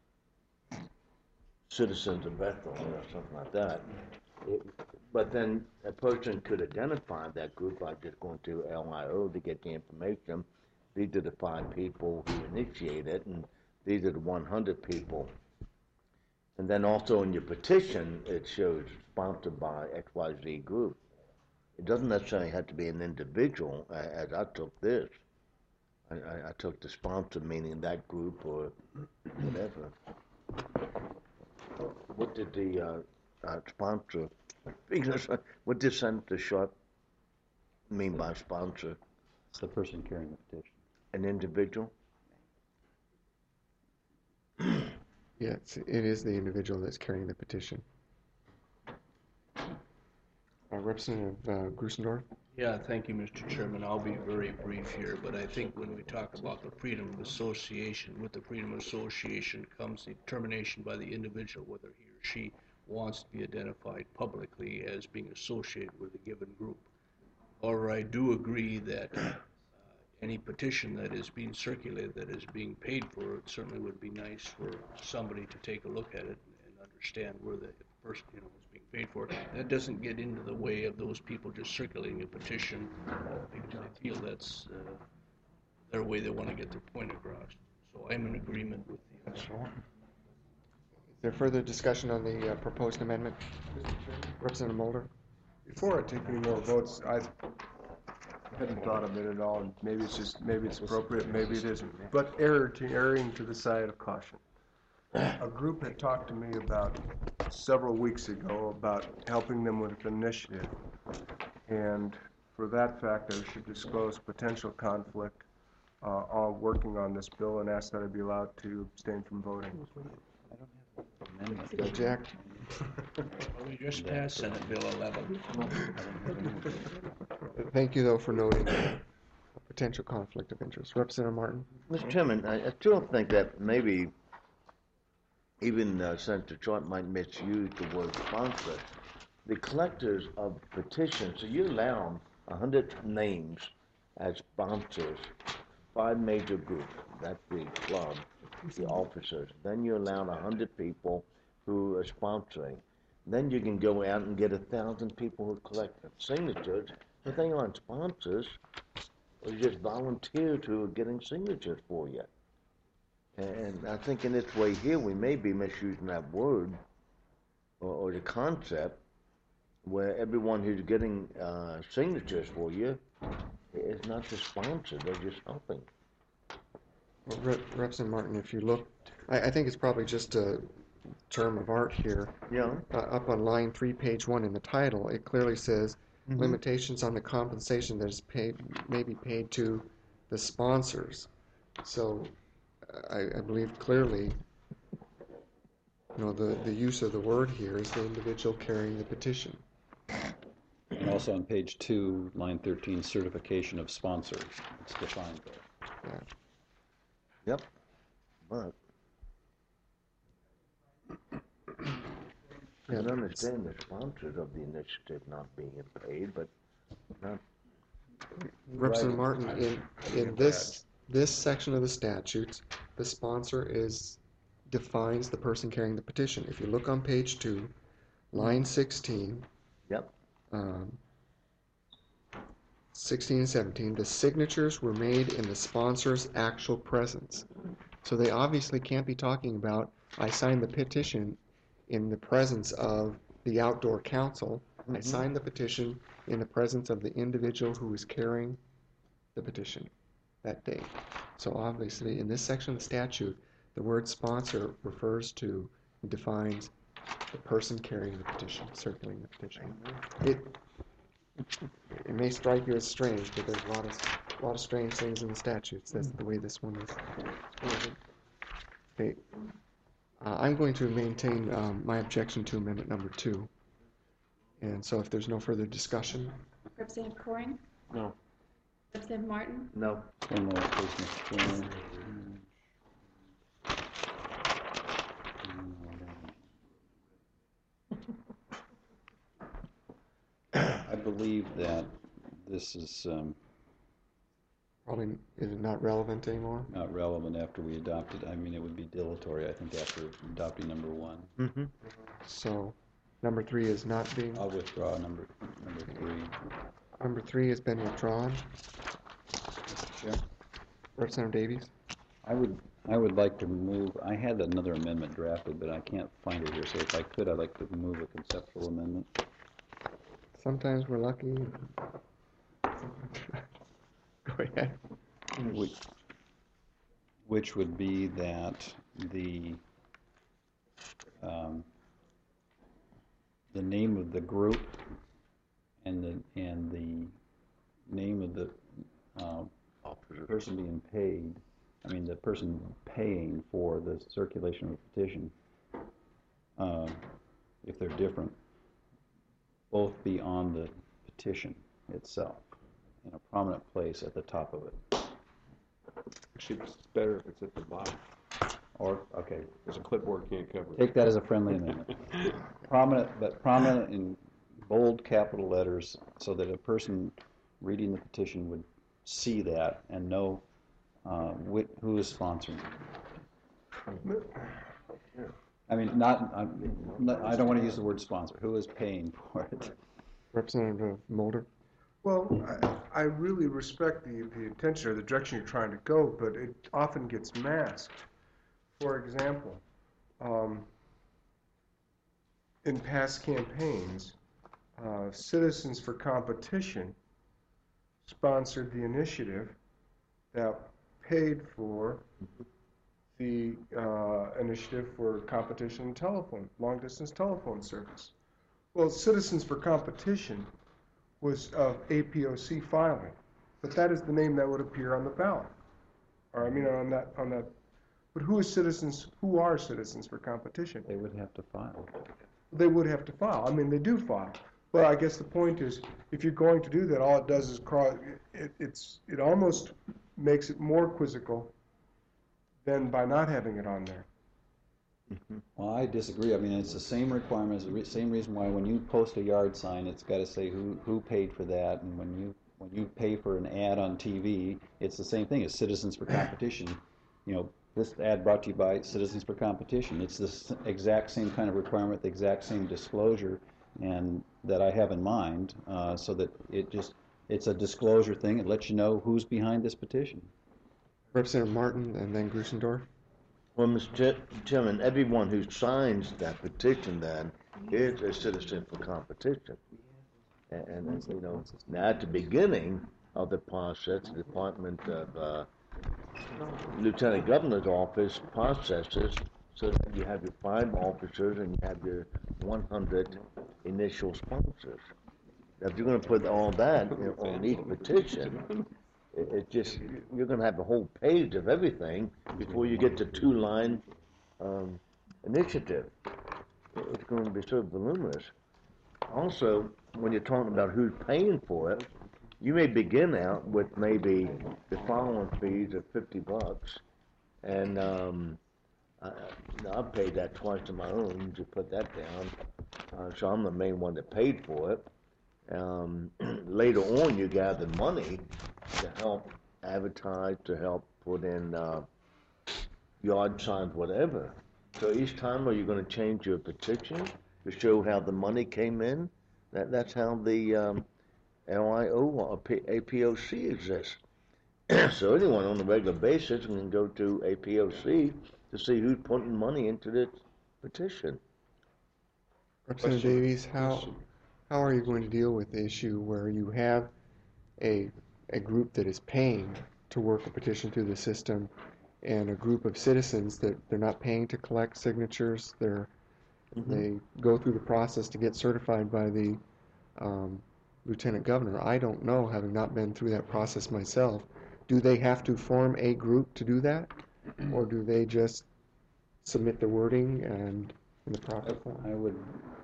citizens of Bethel, or something like that. It, but then a person could identify that group by just going to L I O to get the information. These are the five people who initiate it, and these are the one hundred people. And then also in your petition, it shows sponsored by X Y Z group. It doesn't necessarily have to be an individual, as I took this. I, I, I took the sponsor, meaning that group or whatever. What did the uh, uh, sponsor, what did Senator Sharp mean by sponsor? It's the person carrying the petition. An individual? Yeah, it's, it is the individual that's carrying the petition. Uh, Representative uh, Grusendorf? Yeah, thank you, Mister Chairman. I'll be very brief here, but I think when we talk about the freedom of association, with the freedom of association comes the determination by the individual whether he or she wants to be identified publicly as being associated with a given group. Or I do agree that uh, any petition that is being circulated that is being paid for, it certainly would be nice for somebody to take a look at it and understand where the person, you know, is being paid for. That doesn't get into the way of those people just circulating a petition uh, because they feel that's uh, their way they want to get their point across. So I'm in agreement with the Is there further discussion on the uh, proposed amendment? Representative Mulder? Before I take any more votes, I hadn't thought of it at all, and maybe it's just, maybe it's appropriate, maybe it isn't, but err to erring to the side of caution. A group had talked to me about several weeks ago about helping them with an initiative, and for that fact I should disclose potential conflict uh, on working on this bill and ask that I be allowed to abstain from voting. Jack? Well, we just passed Senate Bill eleven. Thank you, though, for noting a potential conflict of interest. Representative Martin? Mister Chairman, I, I still think that maybe even uh, Senator Sharp might misuse the word sponsor. The collectors of petitions, so you allow one hundred names as sponsors, five major groups, that's the club, the officers. Then you allow one hundred people who are sponsoring. then you can go out and get a thousand people who collect signatures. If they aren't sponsors, or just volunteer to getting signatures for you. And I think in its way here, we may be misusing that word, or, or the concept, where everyone who's getting uh, signatures for you is not just sponsored, they're just helping. Well, Rep- Representative Martin, if you look, I, I think it's probably just a term of art here. Yeah. Uh, up on line three, page one in the title, it clearly says Mhm. limitations on the compensation that is paid, may be paid to the sponsors. So I, I believe clearly, you know, the, the use of the word here is the individual carrying the petition. And also on page two, line thirteen, certification of sponsor. It's defined there. Yeah. Yep. But I can understand the sponsors of the initiative not being paid, but not. Representative Martin, in, in this, this section of the statutes, the sponsor is, defines the person carrying the petition. If you look on page two, line sixteen. Yep. Um, sixteen and seventeen, the signatures were made in the sponsor's actual presence. So they obviously can't be talking about, I signed the petition in the presence of the outdoor council. I Mhm. signed the petition in the presence of the individual who was carrying the petition that day. So obviously, in this section of the statute, the word sponsor refers to and defines the person carrying the petition, circulating the petition. It, it may strike you as strange, but there's a lot of, a lot of strange things in the statutes. That's the way this one is. Okay. Uh, I'm going to maintain um, my objection to amendment number two. And so if there's no further discussion. Representative Coring? No. Representative Martin? No. One more, please, Mister Chairman. I believe that this is um, Probably, is it not relevant anymore? not relevant after we adopt it. I mean, it would be dilatory, I think, after adopting number one. Mm-hmm. So, number three is not being, I'll withdraw number, number three. number three has been withdrawn. Chair? Representative Davies? I would, I would like to move, I had another amendment drafted, but I can't find it here, so if I could, I'd like to move a conceptual amendment. Sometimes we're lucky. Go ahead. Which, which would be that the, um, the name of the group and the, and the name of the, uh, person being paid, I mean, the person paying for the circulation of the petition, uh, if they're different, both be on the petition itself, in a prominent place at the top of it. Actually, it's better if it's at the bottom, Or, okay, because a clipboard can't cover it. take that as a friendly amendment. Prominent, but prominent in bold capital letters, so that a person reading the petition would see that and know uh, wh who is sponsoring. I mean, not, I'm not, I don't want to use the word sponsor. Who is paying for it? Representative Mulder? Well, I, I really respect the, the intention or the direction you're trying to go, but it often gets masked. For example, um, in past campaigns, uh, Citizens for Competition sponsored the initiative that paid for the uh, initiative for competition in telephone, long-distance telephone service. Well, Citizens for Competition was of A P O C filing, but that is the name that would appear on the ballot, or I mean on that on that. But who is Citizens? Who are Citizens for Competition? They would have to file. They would have to file. I mean, they do file. But I guess the point is, if you're going to do that, all it does is cross. It, it's it almost makes it more quizzical than by not having it on there. Well, I disagree. I mean, it's the same requirements, the re same reason why when you post a yard sign, it's got to say who who paid for that, and when you when you pay for an ad on T V, it's the same thing as Citizens for Competition. You know, this ad brought to you by Citizens for Competition. It's this exact same kind of requirement, the exact same disclosure, and that I have in mind, uh, so that it just, it's a disclosure thing. It lets you know who's behind this petition. Representative Martin and then Grusendorf. Well, Mister Ch- Chairman, everyone who signs that petition then is a citizen for competition. And, and, you know, now at the beginning of the process, the Department of, uh, Lieutenant Governor's office processes so that you have your five officers and you have your one hundred initial sponsors. If you're gonna put all that you know, on each petition, it, it just, you're gonna have a whole page of everything before you get to two-line, um, initiative. It's gonna be so voluminous. Also, when you're talking about who's paying for it, you may begin out with maybe the following fees of fifty bucks, and um, I, I've paid that twice on my own to put that down, uh, so I'm the main one that paid for it. Um, later on, you gather money to help advertise, to help put in uh, yard signs, whatever. So each time, are you going to change your petition to show how the money came in? That that's how the um, L I O or A P O C exists. So anyone on a regular basis can go to A P O C to see who's putting money into this petition. Representative Davies, how, how are you going to deal with the issue where you have a, a group that is paying to work a petition through the system and a group of citizens that they're not paying to collect signatures, they're, mm-hmm. they go through the process to get certified by the um, Lieutenant Governor? I don't know, having not been through that process myself. Do they have to form a group to do that? Or do they just submit the wording and in the proper form? I would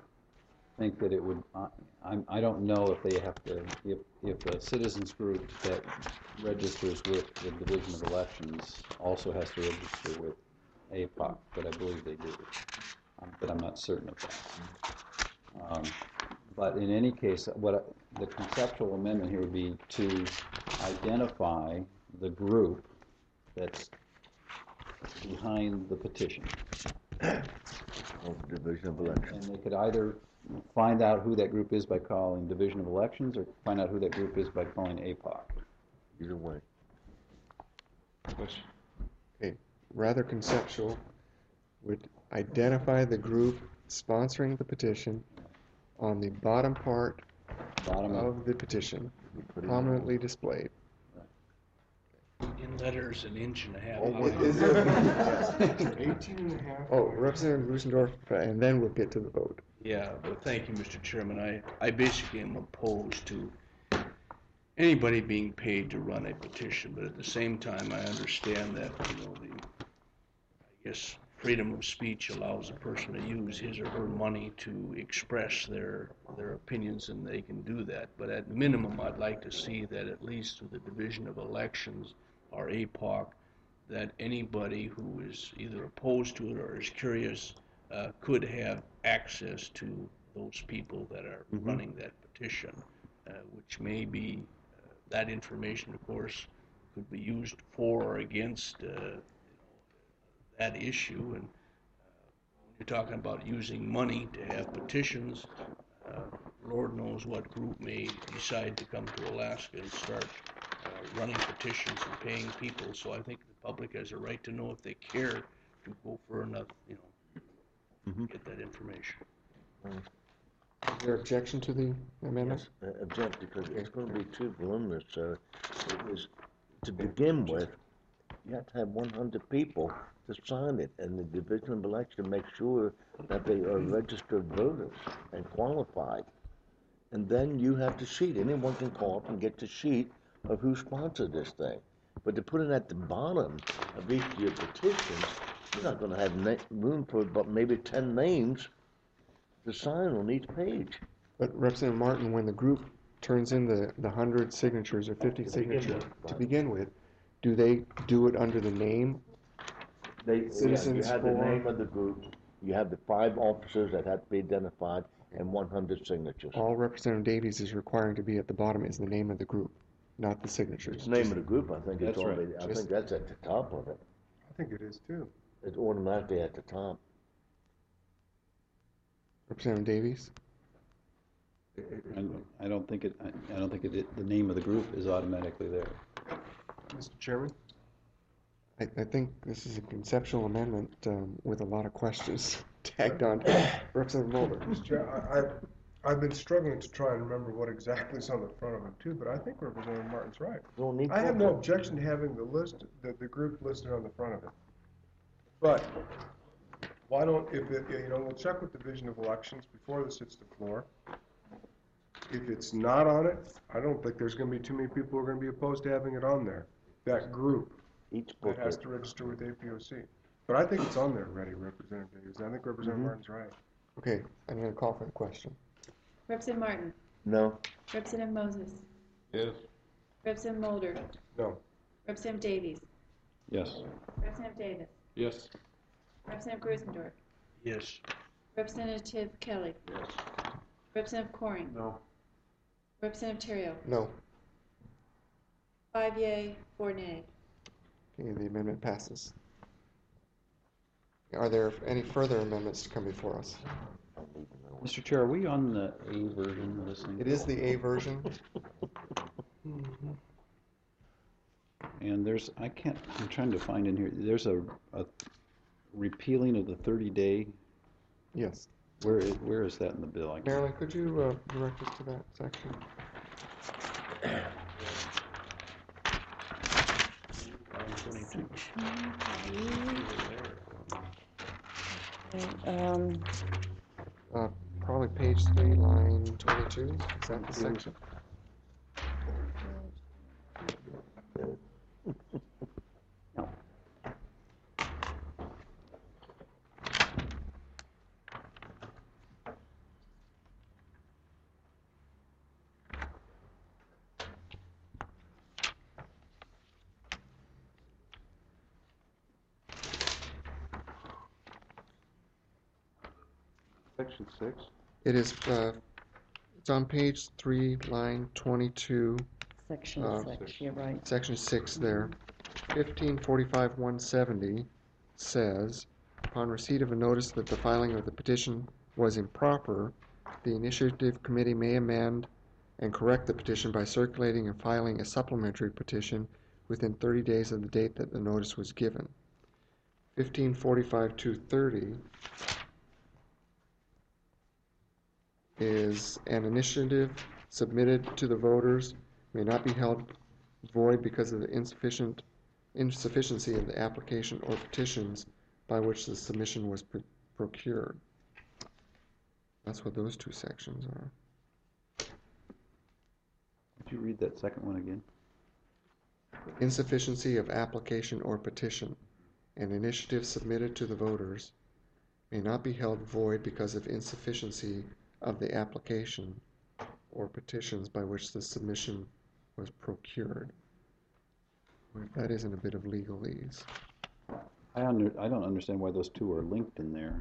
think that it would, uh, I'm, I don't know if they have to, if, if a citizens group that registers with the Division of Elections also has to register with A P O C, but I believe they do. Um, but I'm not certain of that. Um, but in any case, what I, the conceptual amendment here would be to identify the group that's behind the petition. Of Division of Elections. And they could either find out who that group is by calling Division of Elections, or find out who that group is by calling A P O C. Either way. Okay, rather conceptual, would identify the group sponsoring the petition on the bottom part Bottom of the petition, prominently displayed. In letters, an inch and a half. Oh, is there? eighteen and a half. Oh, Representative Grusendorf, and then we'll get to the vote. Yeah, well, thank you, Mister Chairman. I, I basically am opposed to anybody being paid to run a petition, but at the same time, I understand that, you know, the, I guess, freedom of speech allows a person to use his or her money to express their, their opinions, and they can do that. But at minimum, I'd like to see that at least through the Division of Elections, or A P O C, that anybody who is either opposed to it or is curious uh, could have access to those people that are mm-hmm. running that petition, uh, which may be, uh, that information, of course, could be used for or against uh, you know, that issue. And uh, when you're talking about using money to have petitions, uh, Lord knows what group may decide to come to Alaska and start uh, running petitions and paying people. So I think the public has a right to know if they care to go for another, you know, Mm-hmm. get that information. Is there objection to the amendment? Yes, uh, object, because it's going to be too voluminous. Uh, it was, to begin with, you have to have one hundred people to sign it, and the Division of Election makes sure that they are registered voters and qualified. And then you have the sheet. Anyone can call up and get the sheet of who sponsored this thing. But to put it at the bottom of each of your petitions, you're not going to have na- room for about maybe ten names to sign on each page. But Representative Martin, when the group turns in the, the one hundred signatures or fifty to signatures begin with, to begin with, do they do it under the name? They, Citizens yeah, you have for... the name of the group, you have the five officers that have to be identified, and one hundred signatures. All Representative Davies is requiring to be at the bottom is the name of the group, not the signatures. The name of the group, I think, is That's right. already, I Just- think that's at the top of it. I think it is too. It's automatically at the top. Representative Davies? And I don't think it, I I don't think it, the name of the group is automatically there. Mister Chairman? I, I think this is a conceptual amendment um, with a lot of questions tagged on. Representative Mulder? Mister Chair, I, I've, I've been struggling to try and remember what exactly is on the front of it too, but I think Representative Martin's right. Don't need I have no four. objection to having the list, the, the group listed on the front of it. But why don't, if it, you know, we'll check with the Division of Elections before this hits the floor. If it's not on it, I don't think there's gonna be too many people who are gonna be opposed to having it on there. That group Each that has booklet. to register with A P O C. But I think it's on there already, Representative Davies. I think Representative Martin's right. Okay, I'm going to call for the question. Representative Martin, No. Representative Moses, Yes. Representative Mulder, No. Representative Davies, Yes. Representative Davis, Yes. Representative Grusendorf, Yes. Representative Kelly, Yes. Representative Coring, No. Representative Terrio, No. five yea, four nay. Okay, the amendment passes. Are there any further amendments to come before us? Mister Chair, are we on the A version of this thing? It is the A version. And there's, I can't, I'm trying to find in here, there's a, a repealing of the thirty day, Yes. where is, where is that in the bill? I can't- Marilyn, could you uh, direct us to that section? Um, Uh, Probably page three, line twenty-two. Is that the section? Section six. It is, uh, it's on page three, line twenty-two, section Uh, six, you're right. section six there. Fifteen forty-five one seventy says, upon receipt of a notice that the filing of the petition was improper, the initiative committee may amend and correct the petition by circulating and filing a supplementary petition within thirty days of the date that the notice was given. Fifteen forty-five two thirty is an initiative submitted to the voters may not be held void because of the insufficient insufficiency of the application or petitions by which the submission was pr- procured. That's what those two sections are. Could you read that second one again? Insufficiency of application or petition. An initiative submitted to the voters may not be held void because of insufficiency of the application or petitions by which the submission was procured. That isn't a bit of legalese. I under, I don't understand why those two are linked in there.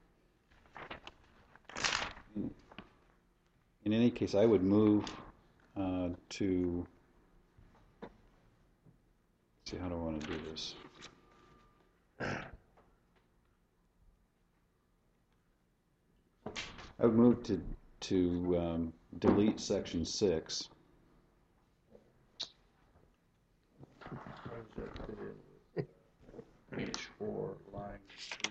In, in any case, I would move uh, to, let's see, how do I want to do this? I would move to, to um, delete section six. Page four, line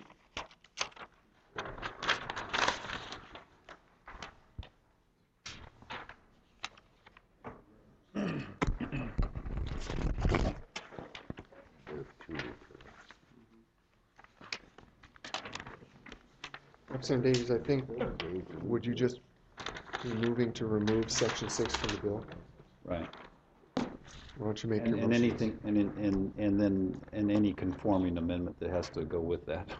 Representative Davies, I think, would you just be moving to remove section six from the bill? Right. Why don't you make And, your and motion? anything, and, in- and, and then, and any conforming amendment that has to go with that.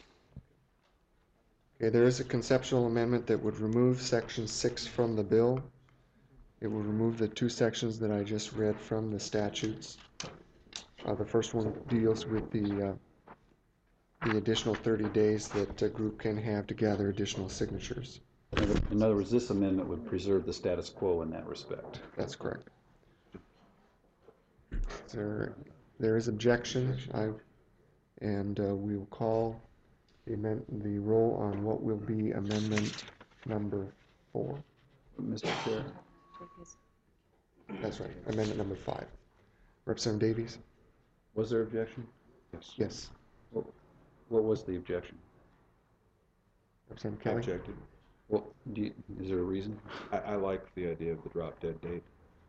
Okay, there is a conceptual amendment that would remove section six from the bill. It would remove the two sections that I just read from the statutes. Uh, the first one deals with the, uh, the additional thirty days that a group can have to gather additional signatures. In other- in other words, this amendment would preserve the status quo in that respect. That's correct. There, there is objection. I And uh, we will call the amend, the roll on what will be amendment number four. Mister Chair? That's right, amendment number five. Representative Davies? Was there objection? Yes. What, what was the objection? Representative I Kelly? objected. Well, do you, is there a reason? I, I like the idea of the drop dead date.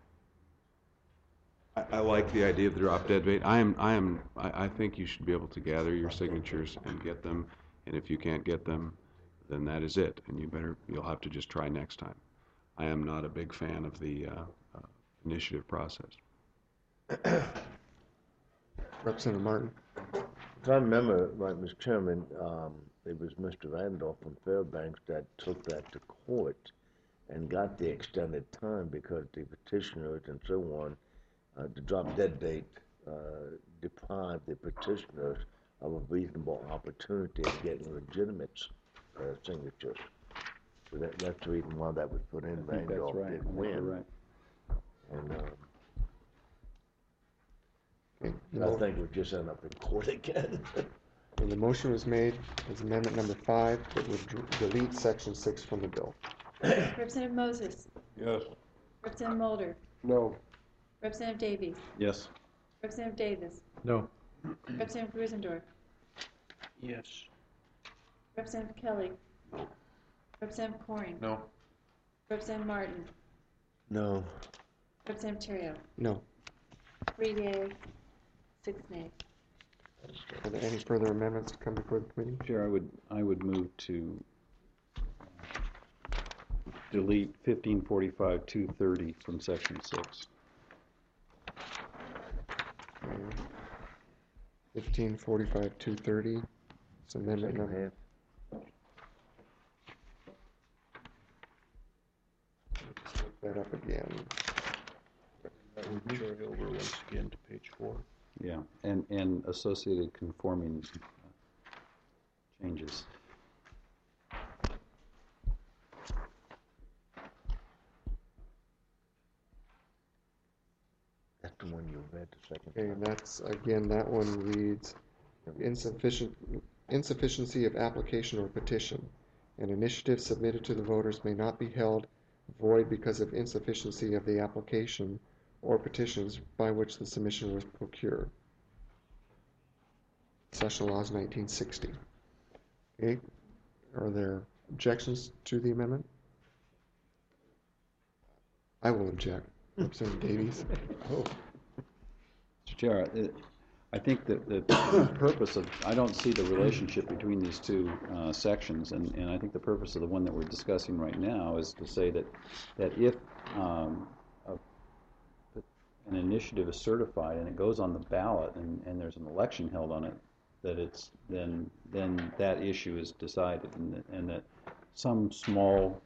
I, I like the idea of the drop dead date. I am, I am, I, I think you should be able to gather your signatures and get them, and if you can't get them, then that is it, and you better, you'll have to just try next time. I am not a big fan of the uh, uh, initiative process. Representative Martin? If I remember right, Mister Chairman, um, it was Mister Randolph from Fairbanks that took that to court and got the extended time because the petitioners and so on, uh, the drop dead date, uh, deprived the petitioners of a reasonable opportunity of getting legitimate, uh, signatures. So that, that's the reason why that was put in. I think that's Randolph right. I did think you're win. right. And, um, Okay, I no. think we'll just end up in court again. And the motion was made as amendment number five that would dr- delete section six from the bill. Representative Moses, Yes. Representative Mulder, No. Representative Davies, Yes. Representative Davis, No. Representative Grusendorf, Yes. Representative Kelly, Representative Coring, No. Representative Martin, No. Representative Terrio, No. three yea, six nay. Are there any further amendments to come before the committee? Chair, I would, I would move to delete fifteen forty-five two thirty from section six. Fifteen forty-five two thirty. It's amendment Second number. half. Let's look that up again. That would carry over once again to page four. Yeah, and, and associated conforming uh, changes. That's the one you read the second Okay, time. and that's, again, that one reads, insufficient, insufficiency of application or petition. An initiative submitted to the voters may not be held void because of insufficiency of the application or petitions by which the submission was procured. Session laws nineteen sixty. Okay, are there objections to the amendment? I will object. Representative Davies? Mister Chair, it- I think that the purpose of, I don't see the relationship between these two uh, sections, and, and I think the purpose of the one that we're discussing right now is to say that, that if um, a, an initiative is certified and it goes on the ballot and, and there's an election held on it, that it's, then, then that issue is decided, and that, and that some small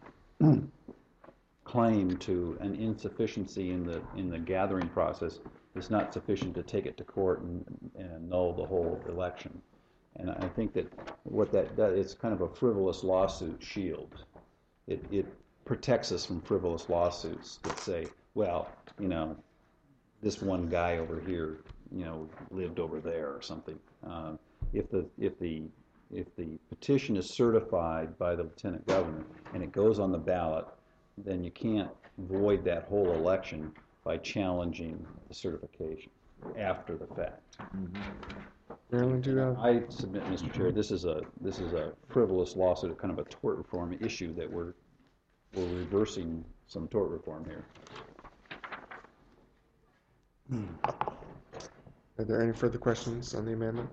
claim to an insufficiency in the, in the gathering process is not sufficient to take it to court and, and annul the whole election. And I think that what that does, it's kind of a frivolous lawsuit shield. It, it protects us from frivolous lawsuits that say, well, you know, this one guy over here, you know, lived over there or something. Uh, if the, if the, if the petition is certified by the lieutenant governor and it goes on the ballot, then you can't void that whole election by challenging the certification after the fact. Marilyn, do you have? I submit, Mister Chair, this is a this is a frivolous lawsuit, kind of a tort reform issue that we're we're reversing some tort reform here. Are there any further questions on the amendment?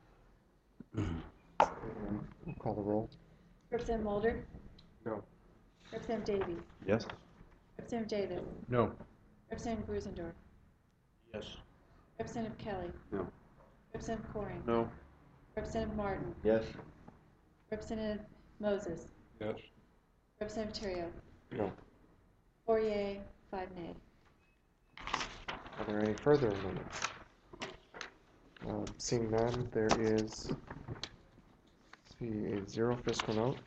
We'll call the roll. Representative Mulder, No. Representative Davies, Yes. Representative Davis, No. Representative Grusendorf, Yes. Representative Kelly, No. Representative Coring, No. Representative Martin, Yes? Representative Moses, Yes. Representative Terrio, No. four yea, five nay. Are there any further amendments? Um, Seeing none, there is, let's see, a zero fiscal note.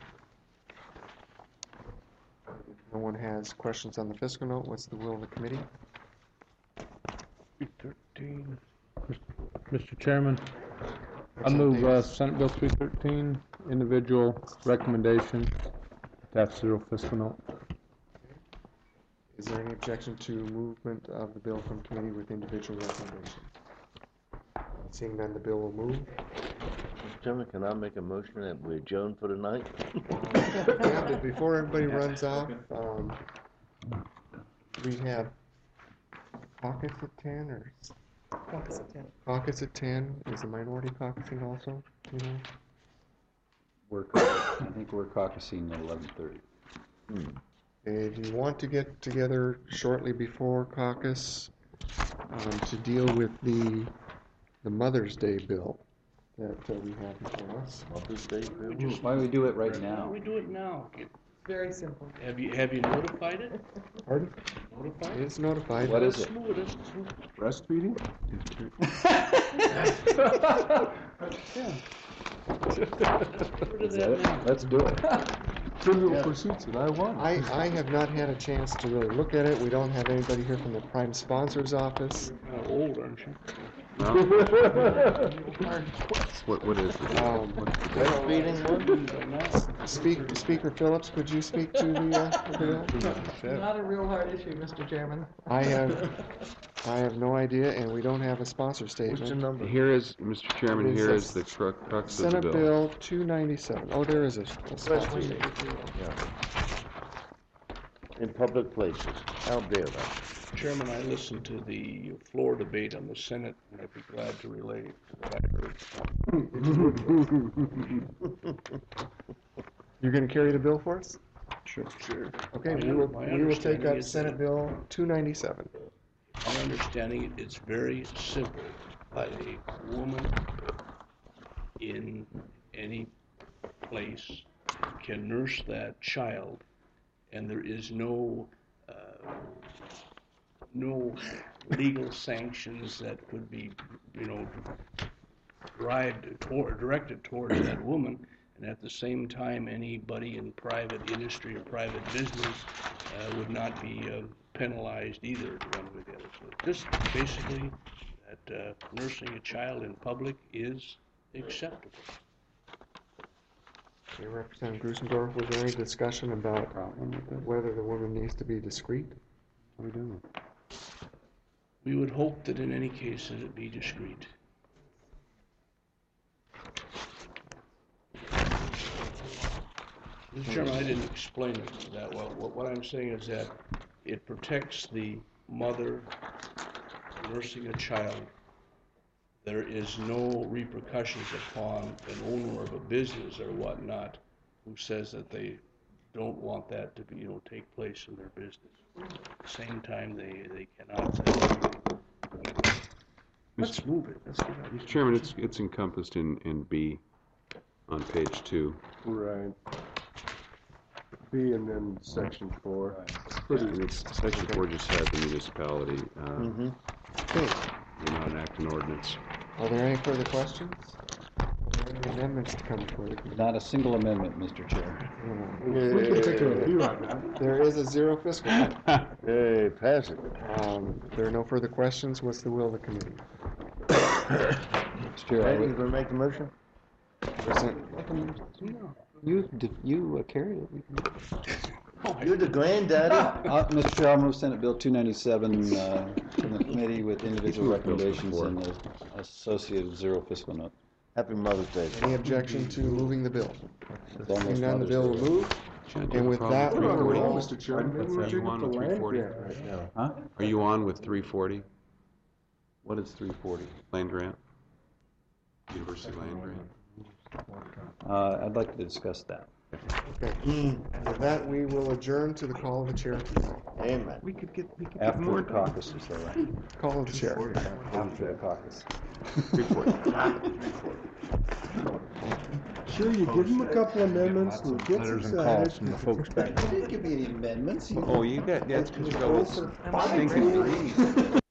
If no one has questions on the fiscal note, what's the will of the committee? thirteen. Mister Chairman, I move uh, Senate Bill three thirteen, individual recommendation, attached zero fiscal note. Is there any objection to movement of the bill from committee with individual recommendation? Seeing none, the bill will move. Mister Chairman, can I make a motion that we adjourn for the night? Yeah, but before everybody runs off, um, we have caucus at ten or? Caucus at ten. Caucus at ten, is the minority caucusing also, you know? We're, cau- I think we're caucusing at eleven thirty. Hmm. And do you want to get together shortly before caucus, um, to deal with the, the Mother's Day bill that uh, we have before us? Mother's Day, We just- Why don't we do it right Why now? don't we do it now? Get- Very simple. Have you, have you notified it? Pardon? Notified? It's notified. What is it? Smooth, it's smooth. Breastfeeding? Where did Is that that now? it? Let's do it. Trivial pursuits, and I won. I, I have not had a chance to really look at it. We don't have anybody here from the prime sponsor's office. Kind of old, aren't you? What, what is it? Um, breastfeeding one? Speak, Speaker Phillips, could you speak to the, uh, the bill? Not a real hard issue, Mister Chairman. I have, I have no idea, and we don't have a sponsor What's the statement. number? Here is, Mister Chairman, It is here a is the cru- crux of the Senate bill. Bill two ninety-seven. Oh, there is a, a sponsor statement. Yeah. In public places, how dare they? Chairman, I listened to the floor debate on the Senate, and I'd be glad to relay what I heard. You're gonna carry the bill for us? Sure. Sure. Okay, My we will, my we will take understanding up is Senate that- Bill two ninety-seven. My understanding, it's very simple. A woman in any place can nurse that child, and there is no, uh, no legal sanctions that could be, you know, derived toward, directed towards that woman. And at the same time, anybody in private industry or private business uh, would not be uh, penalized either one way or the other. So just basically that uh, nursing a child in public is acceptable. Okay, Representative Grusendorf, was there any discussion about whether the woman needs to be discreet? What are we doing? We would hope that in any case that it be discreet. Mister Chairman, I didn't explain it that well. What, what I'm saying is that it protects the mother nursing a child. There is no repercussions upon an owner of a business or whatnot who says that they don't want that to be, you know, take place in their business. At the same time, they, they cannot say, let's move it, let's get out. Mister Chairman, it's, it's encompassed in, in B on page two. Right. B and then section four. Pretty, It's, section four just has the municipality, uh, Mm-hmm. Okay, will not enact an ordinance. are there any further questions? Are there any amendments to come before the committee? Not a single amendment, Mister Chair. we can take care of B right now. There is a zero fiscal. Hey, pass it. Um, there are no further questions. What's the will of the committee? Mister Chair, I Hey, you would, gonna make the motion? Present- you, d- you uh, carried it. You can- You're the granddaddy. Uh, Mister Chair, I'll move Senate Bill two ninety-seven, uh, from the committee with individual moved bills recommendations before. and the associated zero fiscal note. Happy Mother's Day. Any objection to moving the bill? It's almost Seeing none, the Mother's bill will Day. move. Shannon, do you And have a with problem that, with we We're on a will- three forty? roll, Mister Chairman. Maybe we're Are you taking on the with land three forty? grant right now. Huh? Are you on with three forty, What is three forty? land grant? University land grant? Uh, I'd like to discuss that. Okay. With that, we will adjourn to the call of the chair. Amen. We could get, we could After the caucus, is that right? Call of the chair. After the caucus. three forty. Sure, you give them a couple amendments, we'll get Letters some and calls signage. from the folks back. You didn't give me any amendments. You- Oh, you got, that's because you got Go all for stinking five. green.